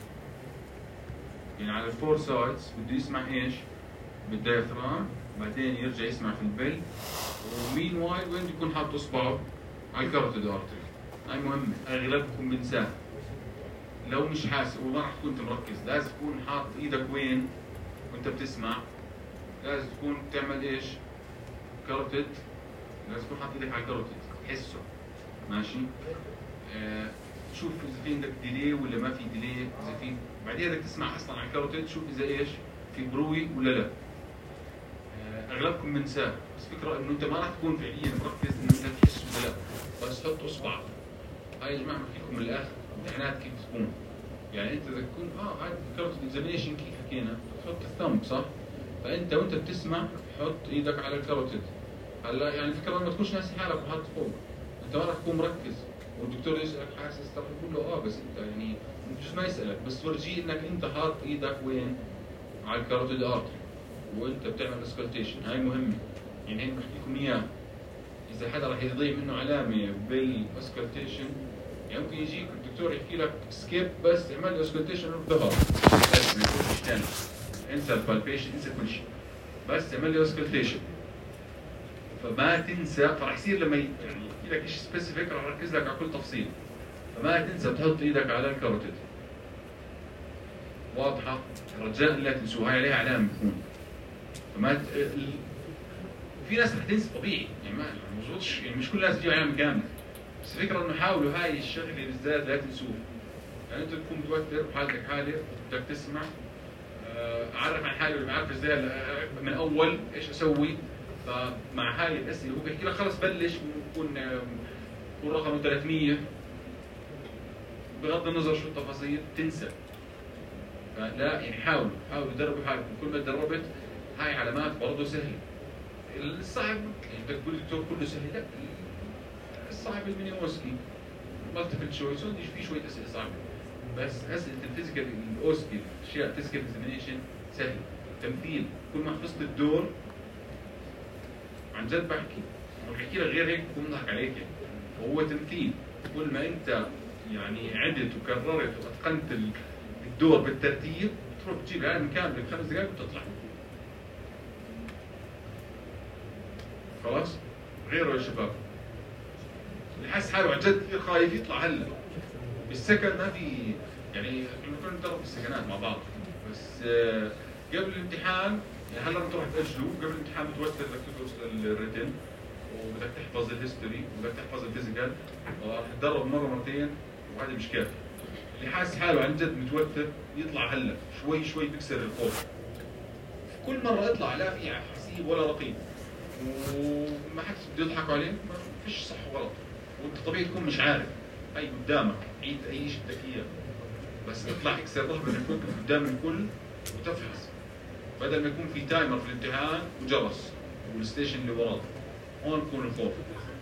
يعني على الفور سايدز بده يسمع ايش؟ بالديافرام، بعدين يرجع يسمع في البل، ومين وايد وين بده يكون حاط اصبعه؟ على الكاروتيد ارتري. هاي مهمة، اغلبكم بنساها. لو مش حاسب وما راح تكون مركز، لازم تكون حاط ايدك وين وانت بتسمع. لازم تكون تعمل ايش؟ كاروتيد، لازم تكون حاط ايدك على الكاروتيد، تحسه. ماشي؟ آه شوف اذا في عندك ديلي ولا ما في ديلي، اذا في بعدين بدك تسمع اصلا على الكاروتيد، شوف اذا ايش؟ في بروي ولا لا. آه اغلبكم بنساه، بس فكرة انه انت ما راح تكون فعليا مركز انه انت تحس ولا لا، بس حط اصبعك. هاي يا جماعه بحكي لكم من الاخر امتحانات كيف تكون. يعني انت بدك تكون اه هاي كارت اكزامينشن كيف حكينا، تحط الثمب صح؟ فانت وانت بتسمع حط ايدك على الكاروتيد. هلا يعني الفكره ما تكونش ناسي حالك وحاط فوق، انت ما راح تكون مركز، والدكتور يسالك حاسس طب تقول له اه بس انت يعني بجوز ما يسالك، بس تورجيه انك انت حاط ايدك وين؟ على الكاروتيد ارتري وانت بتعمل اسكلتيشن. هاي مهمه، يعني هيك بحكي لكم اياها. اذا حدا راح يضيع منه علامه بالاسكلتيشن، يعني ممكن يجيك الدكتور يحكي لك سكيب بس اعمل اسكلتيشن اوف ذا هارت، بس ما يكونش ثاني، انسى البالبيشن، انسى كل شيء، بس اعمل له اسكلتيشن. فما تنسى، فراح يصير لما يعني يحكي لك شيء سبيسيفيك راح يركز لك على كل تفصيل، فما تنسى تحط ايدك على الكاروتيد. واضحه؟ رجاء لا تنسوها، هاي عليها علامه بتكون. فما ت... في ناس رح تنسى طبيعي، يعني ما مزبوطش، يعني مش كل الناس تجيب علامه كامله، بس الفكره انه حاولوا هاي الشغله بالذات لا تنسوها. يعني انت تكون متوتر وحالتك حاله بدك تسمع، اعرف عن حالي ولا بعرف ازاي من اول ايش اسوي. فمع هاي الاسئله هو بيحكي لك خلص بلش، بكون بكون رقمه ثلاثمية، بغض النظر شو التفاصيل تنسى. فلا يعني حاولوا حاولوا دربوا حالكم، كل ما تدربت هاي علامات برضه سهله. الصعب يعني بدك تقول الدكتور كله سهل، لا الصعب المينيموسكي مالتيبل تشويس، هون في شويه اسئله صعبه، بس اسئله الفيزيكال الاوسكي اشياء فيزيكال اكزامينشن سهل. تمثيل، كل ما حفظت الدور عن جد بحكي، بحكي لك غير هيك بكون بضحك عليك يعني. وهو تمثيل، كل ما انت يعني عدت وكررت واتقنت الدور بالترتيب تروح تجيب العالم كامل بخمس دقائق وتطلع. خلاص؟ غيره يا شباب. اللي حاسس حاله عن جد كثير خايف يطلع هلا. بالسكن ما في يعني احنا كنا ندرب بالسكنات مع بعض، بس قبل الامتحان يعني هلا بتروح تاجله، قبل الامتحان متوتر بدك تدرس الريتن وبدك تحفظ الهيستوري وبدك تحفظ الفيزيكال، راح تدرب مره مرتين وهذا مش كافي. اللي حاسس حاله عن جد متوتر يطلع هلا، شوي شوي بيكسر الخوف. كل مره يطلع لا في حسيب ولا رقيب، وما حد بده يضحكوا عليه، ما فيش صح وغلط، وانت طبيعي تكون مش عارف. هي قدامك، عيد اي شيء بدك اياه، بس اطلع اكسر رهبه انك توقف قدام الكل وتفحص، بدل ما يكون في تايمر في الامتحان وجرس والستيشن اللي وراه، هون بكون الخوف.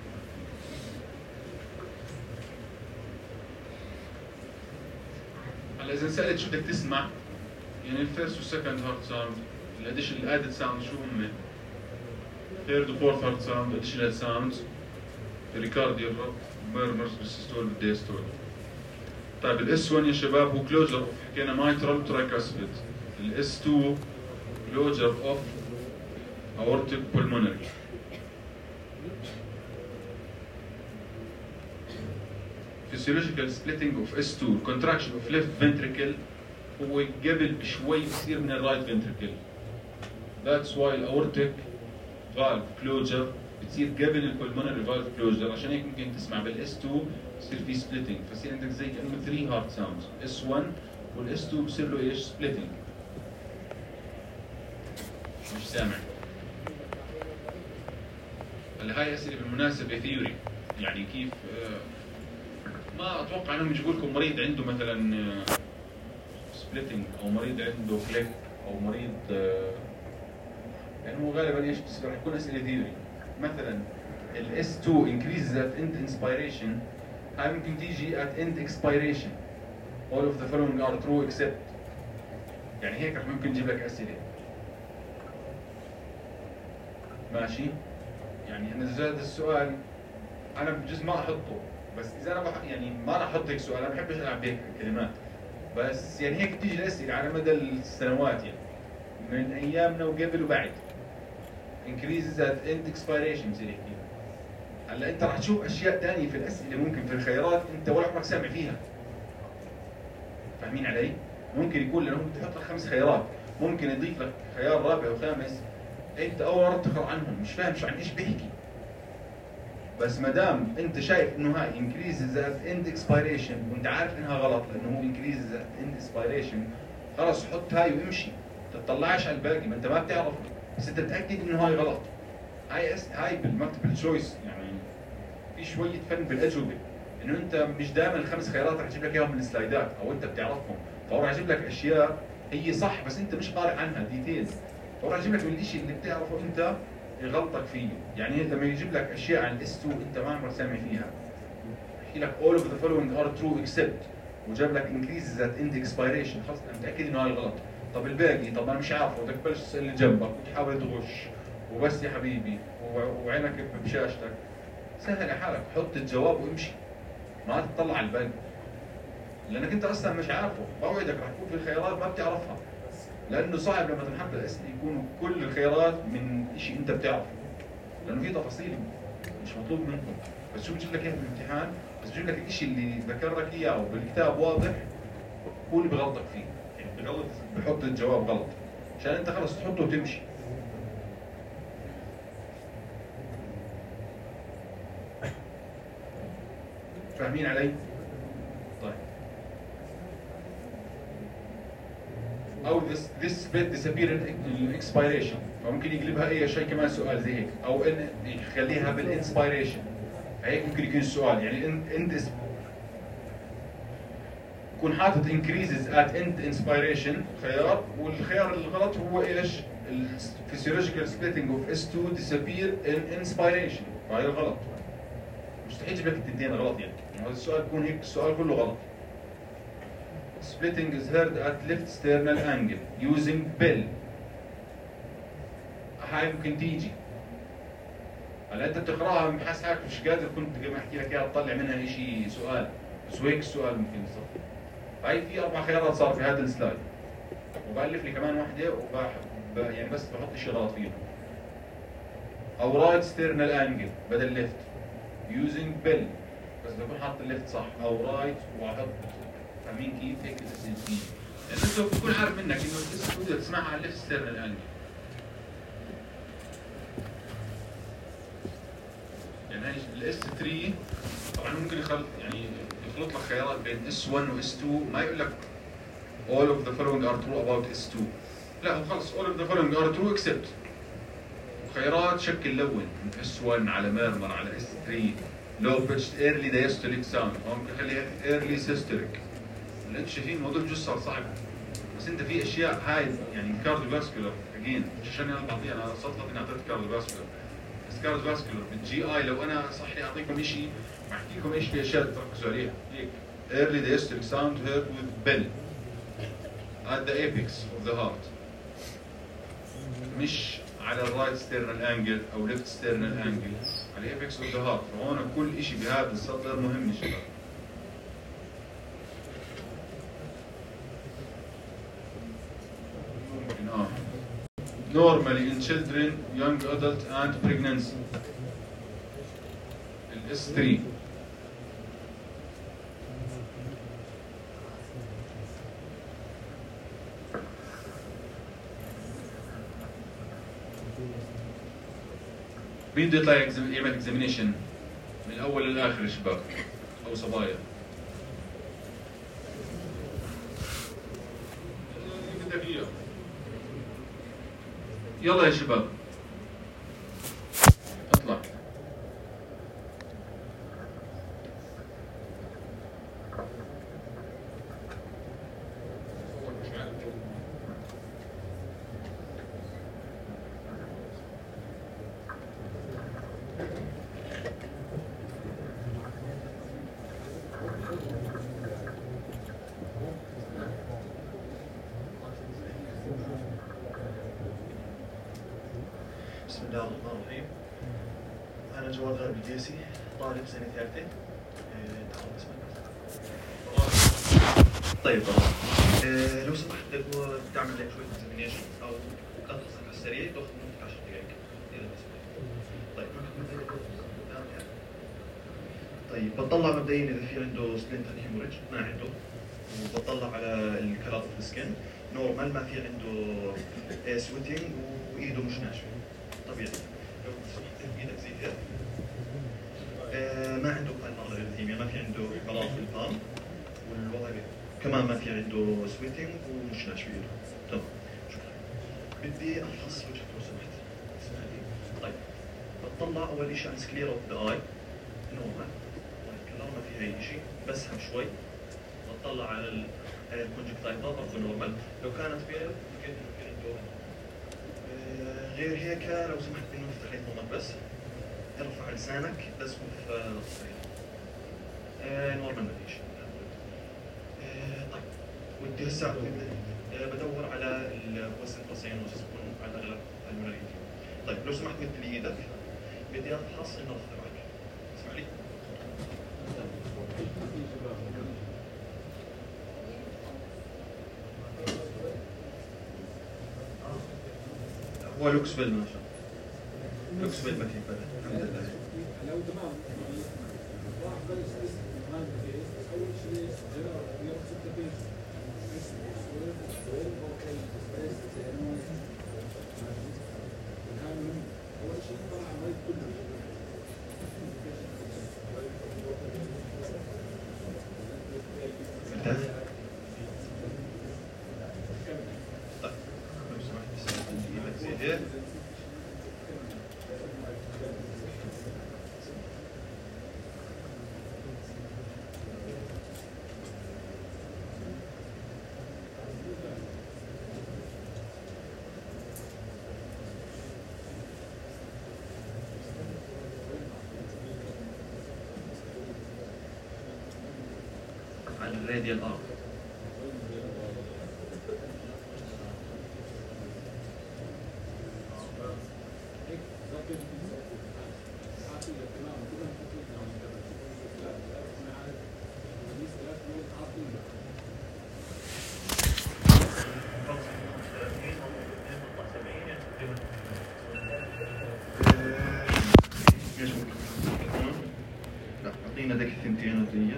هلا اذا انسالت شو بدك تسمع، يعني الفيرست والسكند هارت ساوند، الاديشن الادد ساوند شو هم؟ ثيرد وفورث هارت ساوند، اديشنال ساوندز، بريكارديال ميرمرز بالسيستول بالديستول. طيب الاس واحد يا شباب هو كلوجر اوف، حكينا مايترال ترايكاسبيد. الاس اثنين كلوجر اوف اورتيك بولمونري. physiological splitting of إس تو contraction of left ventricle هو قبل بشوي بصير من الرايت ventricle. That's why الاورتيك valve closure بتصير قبل البولمونري فالف كلوجر، عشان هيك ممكن تسمع بالاس اثنين بصير في سبليتنج، فصير عندك زي كانه ثلاثة هارت ساوندز، اس واحد والاس اثنين بصير له ايش؟ سبليتنج. مش سامع. هلا هاي اسئله بالمناسبه ثيوري، يعني كيف آه ما اتوقع انهم يجيبوا لكم مريض عنده مثلا سبليتنج او مريض عنده كليك او مريض آه يعني هو غالبا ايش رح يكون اسئله ثيوري. مثلا ال إس تو increases at end inspiration، هاي ممكن تيجي at end expiration. all of the following are true except، يعني هيك رح ممكن نجيب لك اسئله. ماشي؟ يعني انا زاد السؤال انا بجوز ما احطه، بس اذا انا بح... يعني ما راح احط هيك سؤال، انا بحبش العب بهيك كلمات، بس يعني هيك بتيجي الاسئله على مدى السنوات، يعني من ايامنا وقبل وبعد. increases at end expiration بصير يحكي. هلا انت راح تشوف اشياء ثانيه في الاسئله ممكن في الخيارات انت ولا عمرك سامع فيها. فاهمين علي؟ ممكن يكون لانه بتحط لك خمس خيارات، ممكن يضيف لك خيار رابع وخامس انت اول مره تقرا عنهم مش فاهم شو عن ايش بيحكي. بس ما دام انت شايف انه هاي increases at end expiration وانت عارف انها غلط لانه هو increases at end expiration، خلص حط هاي وامشي، ما تطلعش على الباقي، ما انت ما بتعرف، بس انت متاكد انه هاي غلط. هاي أس... هاي بالمالتيبل تشويس يعني في شويه فن بالاجوبه، انه انت مش دائما الخمس خيارات رح يجيب لك اياهم من السلايدات او انت بتعرفهم، فهو رح يجيب لك اشياء هي صح بس انت مش قارئ عنها ديتيلز، فهو رح يجيب لك من الشيء اللي بتعرفه انت يغلطك فيه. يعني لما يجيب لك اشياء عن اس تو انت ما عمرك سامع فيها، يحكي لك all of the following are true except وجاب لك increases at end expiration، خلص انا متاكد انه هاي غلط. طب الباقي طب انا مش عارفه، بدك تبلش تسال اللي جنبك وتحاول تغش وبس يا حبيبي وعينك بشاشتك، سهل حالك، حط الجواب وامشي، ما تطلع على الباقي لانك انت اصلا مش عارفه. بوعدك رح يكون في خيارات ما بتعرفها، لانه صعب لما تنحط الاسئله يكونوا كل الخيارات من شيء انت بتعرفه، لانه في تفاصيل مش مطلوب منكم، بس شو بجيب لك اياها بالامتحان، بس بجيب لك الشيء اللي ذكر لك اياه وبالكتاب واضح هو اللي بغلطك فيه، يعني بغلط بحط الجواب غلط عشان انت خلص تحطه وتمشي. فاهمين علي؟ طيب. او this this bit disappear in expiration، فممكن يقلبها اي شيء كمان سؤال زي هيك، او ان يخليها بالانسبيريشن، هيك ممكن يكون السؤال يعني ان ان يكون حاطط increases at end inspiration خيار، والخيار الغلط هو ايش؟ physiological splitting of إس تو disappear in inspiration، فهي الغلط. مستحيل يجيب لك التنتين غلط يعني، هذا السؤال يكون هيك السؤال كله غلط. Splitting is heard at left sternal angle using bell، هاي ممكن تيجي. هلا انت بتقراها محس حالك مش قادر كنت قبل ما احكي لك اياها تطلع منها شيء سؤال، بس هيك السؤال ممكن يصير. هاي في اربع خيارات صار في هذا السلايد، وبالف لي كمان وحده وبح يعني بس بحط شيء غلط فيها. او رايت ستيرنال انجل بدل ليفت يوزنج بيل، بس بدي اكون حاط الليفت صح، او رايت واحط. فاهمين كيف؟ هيك الاسئله فيه، لانه انت بتكون عارف منك انه الاسئله بدك تسمعها على الليفت ستيرنال انجل. يعني هاي الاس ثلاثة طبعا ممكن يخلط يعني يخلط لك خيارات بين إس واحد و إس تو، ما يقول لك all of the following are true about إس تو، لا هو خلص all of the following are true except، وخيارات شكل لون من إس واحد على ميرمر على إس ثلاثة، low pitched early diastolic sound، او ممكن يخليها early systolic. اللي انتم شايفين الموضوع بجوز صار صعب، بس انت في اشياء هاي يعني كارديوفاسكولار اجين، مش عشان انا بعطيه انا صدقت اني اعطيت كارديوفاسكولار، بس كارديوفاسكولار بالجي اي لو انا صحي اعطيكم شيء بحكي لكم ايش في اشياء تركزوا عليها، هيك early diastolic sound heard with bell at the apex of the heart، مش على الرايت ستيرنال انجل او ليفت ستيرنال انجل، على apex of the heart. فهون كل شيء بهذا السطر مهم يا شباب. آه. Normally in children, young adult and pregnancy. ال إس ثلاثة. مين بده يطلع يعمل اكزامينيشن من الاول للاخر يا شباب او صبايا؟ بدك اياه يلا يا شباب اطلع. بسم الله الرحمن الرحيم. أنا جواد غالب الجيسي، طالب سنة ثالثة. إيه، تعال اسمك. طيب طبعا. إيه، لو سمحت لو تعمل لك شوية اكزامينيشن أو تلخصك على السريع تاخذ منك عشر دقائق. إذا بسمح. طيب طيب بطلع مبدئيا إذا في عنده سبلنتر هيموريدج، ما عنده. وبطلع على الكلات اوف السكن، نورمال، ما في عنده سويتنج وإيده مش ناشفة. طبيعي. لو سمحت بايدك زي هيك. آه ما عنده بالمر الهيميا، ما في عنده بلاط في البالم، والوضع كمان ما في عنده سويتنج ومش ناشف ايده. تمام. شكرا. بدي افحص وجهك لو سمحت. اسمع لي. طيب. بطلع اول شيء على سكلير اوف ذا اي. نورمال. طيب كلام ما في اي شيء، بسحب شوي. بطلع على الكونجكتايفا برضه نورمال. لو كانت بيل بكيت انه في عنده غير هيك لو سمحت انه افتح لي فمك بس، ارفع لسانك بس في الصحيح. آه نورمال ما فيش. آه طيب ودي هسه آه بدور على الوسن بسينوس على الاغلب المريض. طيب لو سمحت مد لي ايدك، بدي افحص النبض تبعك. اسمع لي. هو لوكسفيل ما شاء الله. لوكسفيل ما في بلد الحمد لله. لو تمام راح بلش اول شيء يوم ستة بيج اول شيء طلع المريض كله. على الراديال ارم. لا اعطينا ذاك الثنتين هذيا.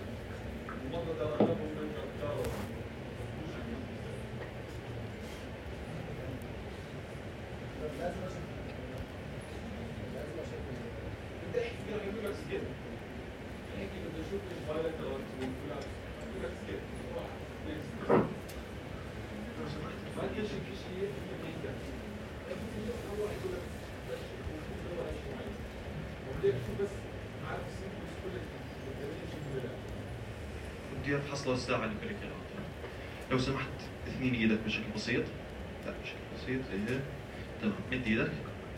بدي افحص له الساعة اللي كلك اياها. لو سمحت اثنين ايدك بشكل بسيط. لا بشكل بسيط زي هيك. تمام، مد ايدك.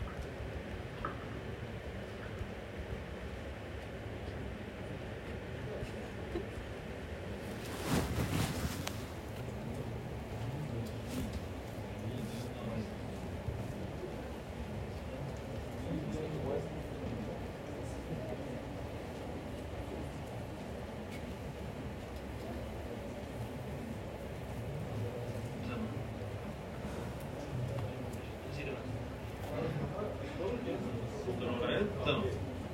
تمام.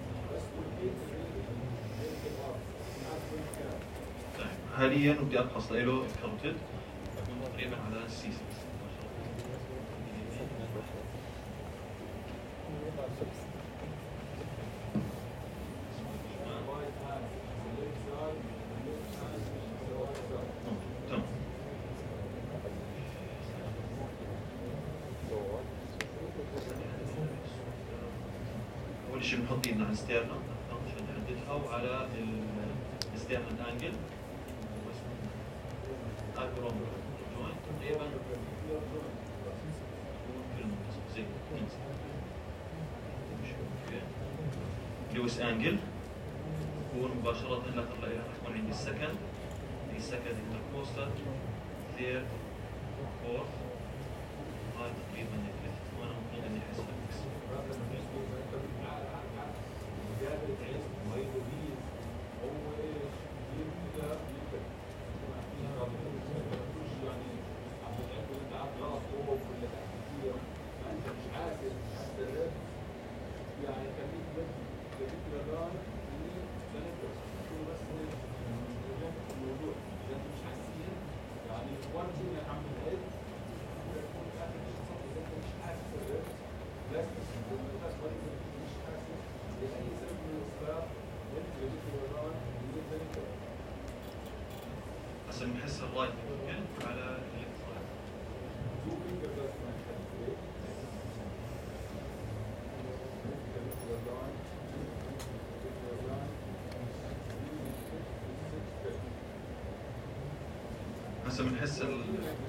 طيب حاليا بدي افحص له الكاروتيد تقريبا على السي ستة. تمام. اول شيء بنحط ايدنا على الستيرنا عشان نحددها وعلى الستيرنا انجل اكروم جوينت تقريبا في المنتصف زي لويس انجل يكون مباشرة لا تطلع راح تكون عندي السكند عندي سكند انتركوستال ثيرد فورث هاي تقريبا الليفت وانا المفروض اني احس بالمكس هسه بنحس الرايت على الليفت رايت هسه بنحس ال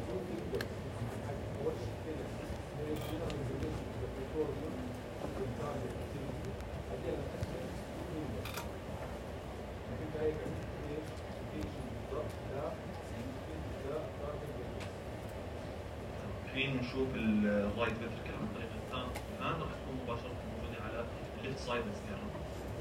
الحين نشوف الرايت فيتريكل عن طريق الآن الآن راح تكون مباشرة موجودة على الليفت سايد الستيرن.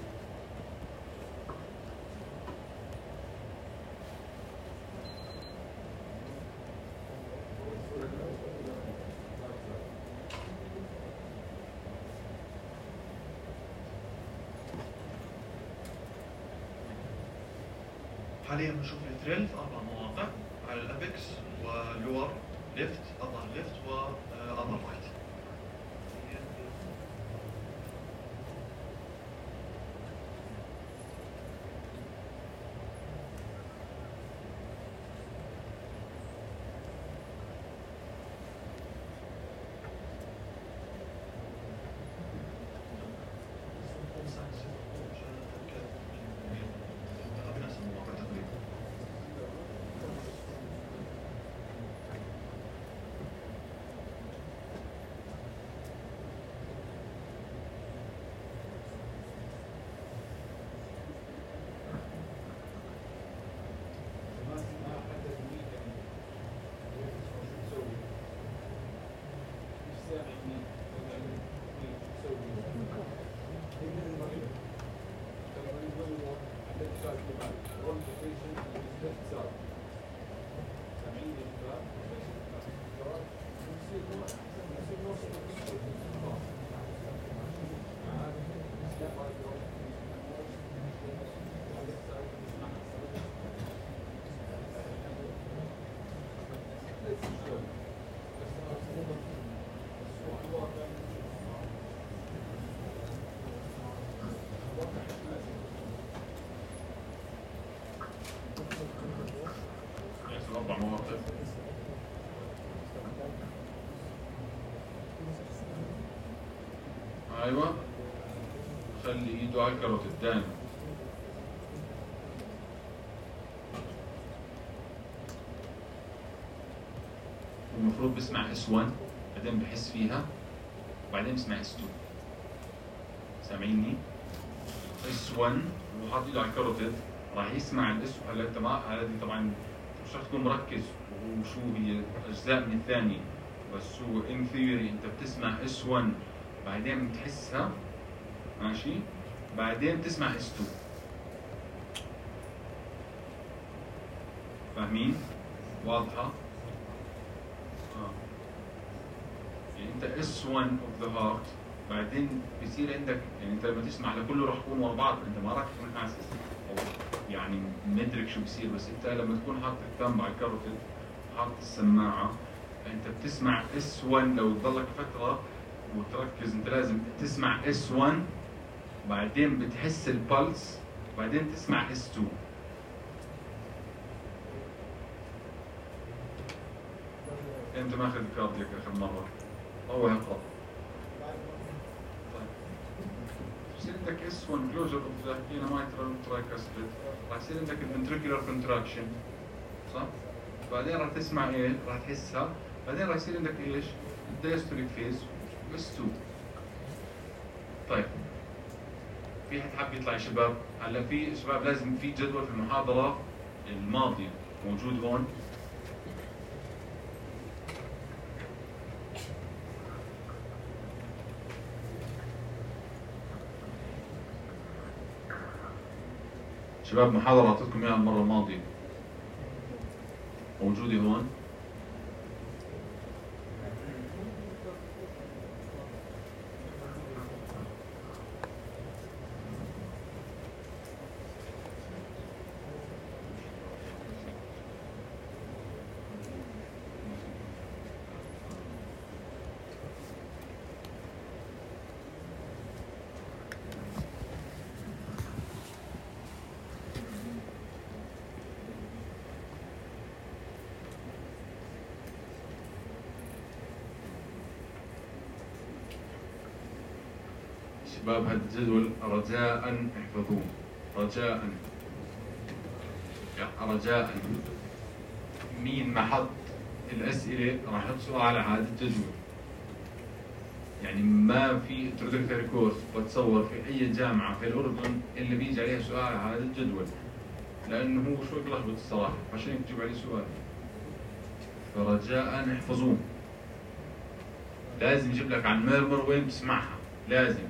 حاليا بنشوف الثريل في أربع مواقع على الأبكس ولور ليفت أبر ليفت وأبر رايت. أربع مواقف. أيوة، خلي إيده على الكروت الثاني. المفروض بسمع اس واحد بعدين بحس فيها وبعدين بسمع اس اثنين. سامعيني؟ اس واحد وحاط ايده على الكاروتيد راح يسمع الاس. هلا انت ما هذه طبعا مش راح تكون مركز وشو هي اجزاء من الثانيه، بس هو ان ثيوري انت بتسمع اس واحد بعدين بتحسها ماشي، بعدين تسمع اس اثنين. فاهمين؟ واضحه؟ اه يعني انت اس واحد اوف ذا هارت بعدين بصير عندك، يعني انت لما تسمع لكله راح تكون ورا بعض، انت ما راح تكون حاسس او يعني مدرك شو بصير، بس انت لما تكون حاطط الثامب على الكاروتيد حاطط السماعه انت بتسمع اس واحد. لو تضلك فتره وتركز انت لازم تسمع اس واحد بعدين بتحس البلس بعدين تسمع اس اثنين. انت ماخذ كاردياك اخر مره هو يقرا. طيب عندك اس واحد كلوجر اوف ذا هنا مايترال ترايكاسبيد، راح يصير عندك الفنتريكولار كونتراكشن صح؟ بعدين راح تسمع ايه؟ راح تحسها، بعدين راح يصير عندك ايش؟ الدايستوليك فيز اس اثنين. طيب في حد حاب يطلع يا شباب؟ هلا في شباب لازم في جدول في المحاضرة الماضية موجود هون. شباب محاضرة أعطيتكم إياها المرة الماضية موجودة هون. شباب هذا الجدول رجاء احفظوه، رجاء رجاء. مين ما حط الأسئلة راح يحط سؤال على هذا الجدول. يعني ما في انترودكتوري كورس بتصور في أي جامعة في الأردن اللي بيجي عليها سؤال على هذا الجدول، لأنه هو شوي بلخبط الصراحة، عشان هيك تجيب عليه سؤال. فرجاء احفظوه. لازم يجيب لك عن ميرمر وين بتسمعها، لازم.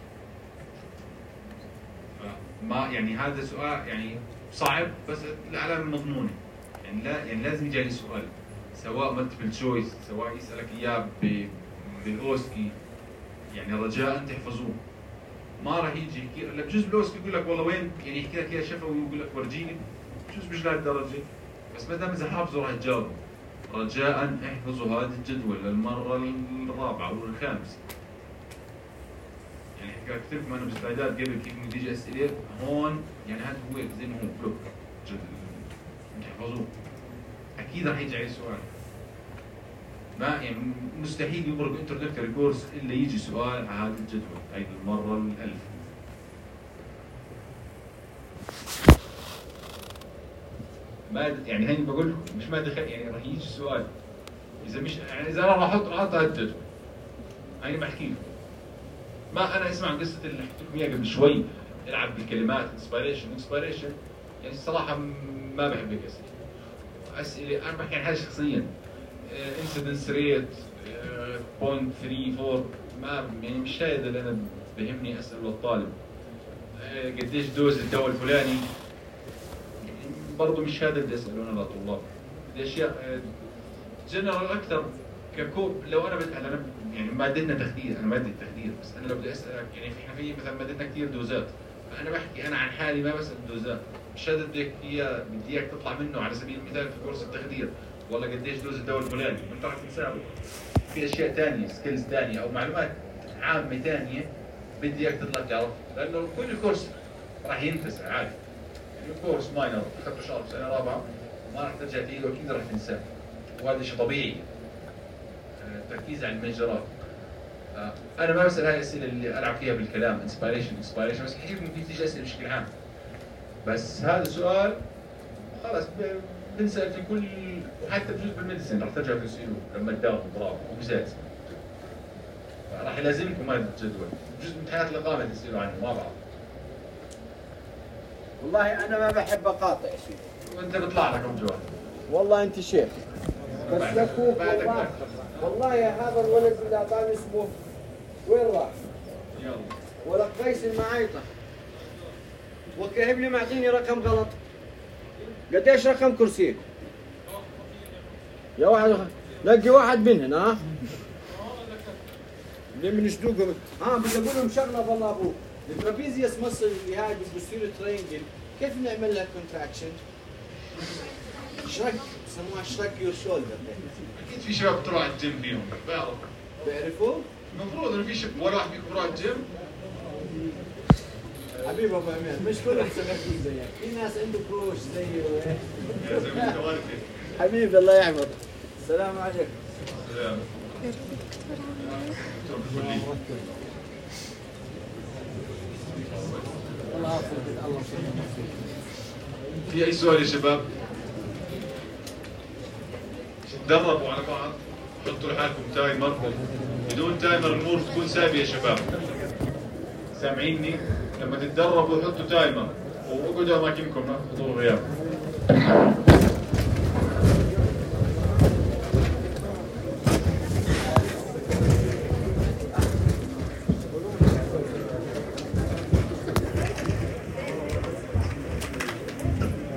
ما يعني هذا سؤال يعني صعب بس العلامة مضمونة. يعني لا يعني لازم يجي عليه سؤال، سواء مالتيبل تشويس، سواء يسألك إياه بالأوسكي. يعني رجاء تحفظوه. ما راح يجي يحكي لك بجوز بالأوسكي يقول لك والله وين، يعني يحكي لك يا شفوي ويقول لك ورجيني، بجوز مش لهالدرجة، بس ما دام إذا حافظوا راح تجاوبوا. رجاء احفظوا هذا الجدول للمرة الرابعة والخامسة. يعني حكيت لكم انا بالسلايدات قبل كيف بده يجي اسئله هون، يعني هذا هو زي ما هو بلوك تحفظوه. اكيد راح يجي عليه سؤال. ما يعني مستحيل يمرق انترودكتوري كورس الا يجي سؤال على هذا الجدول، هاي المره الألف. ما يعني هيني بقول لكم مش ما دخل، يعني راح يجي سؤال. اذا مش يعني اذا انا راح احط احط هذا الجدول، هيني بحكي لكم. ما انا اسمع قصه اللي حكيت لكم اياها قبل شوي، العب بالكلمات انسبيريشن انسبيريشن، يعني الصراحه ما بحب هيك اسئله. اسئله انا بحكي عن حالي شخصيا، انسيدنس ريت صفر فاصلة ثلاثة أربعة، ما يعني مش هذا اللي انا بهمني اساله للطالب. قديش دوز الدواء الفلاني، برضه مش هذا اللي اساله انا للطلاب. بدي اشياء جنرال اكثر ككوب. لو انا بدي انا يعني مادتنا تخدير، انا ماده تخدير، بس انا لو بدي اسالك يعني احنا في مثلا مادتنا كثير دوزات، فانا بحكي انا عن حالي ما بسال دوزات، مش هذا بدك اياه، بدي اياك تطلع منه على سبيل المثال في كورس التخدير، والله قديش دوز الدواء الفلاني، وانت راح تنساه. في اشياء ثانيه، سكيلز ثانيه او معلومات عامه ثانيه بدي اياك تطلع تعرف، لانه كل الكورس راح ينتسى عادي. يعني الكورس ماينر اخذته شهر سنه رابعه ما راح ترجع تعيده، اكيد راح تنساه، وهذا شيء طبيعي. التركيز على المتجرات. انا ما بسال هاي الاسئله اللي العب فيها بالكلام انسبيريشن انسبيريشن، بس كثير ممكن تيجي اسئله بشكل عام. بس هذا السؤال خلص بنسال في كل، وحتى بجوز بالميديسن راح ترجعوا تسالوه لما تداوموا برافو ومزاج. راح يلازمكم هذا الجدول، بجوز امتحانات الاقامه تسالوا عنه ما بعرف. والله انا ما بحب اقاطع شيء. وانت بيطلع لك جواب. والله انت شيخ. بس اخوك والله والله يا هذا الولد اللي اعطاني اسمه وين راح؟ يلا. ولد قيس المعايطه. وكهب لي معطيني رقم غلط. قديش رقم كرسيك؟ يا واحد نقي واحد منهن ها؟ اللي من شدوقهم ها بدي اقول لهم شغله والله ابوك، الترابيزيوس مصل اللي هاي بالبوستيريو ترينجل كيف نعمل لها كونتراكشن؟ شرك بسموها شرك يور شولدر. اكيد في شباب بتروح على الجيم فيهم بعرف. بيعرفوا؟ المفروض انه في شباب ولا واحد فيكم بيروح على الجيم. حبيبي ابو عماد مش كلهم سمكين زيك، في ناس عنده كروش زي يا زلمه توالك. حبيبي الله يحفظك. السلام عليكم. سلام. الله يعافيك الله يسلمك. في اي سؤال يا شباب؟ تدربوا على بعض، حطوا لحالكم تايمر، بدون تايمر الامور تكون سايبه يا شباب. سامعيني؟ لما تتدربوا حطوا تايمر واقعدوا اماكنكم، حضور غياب.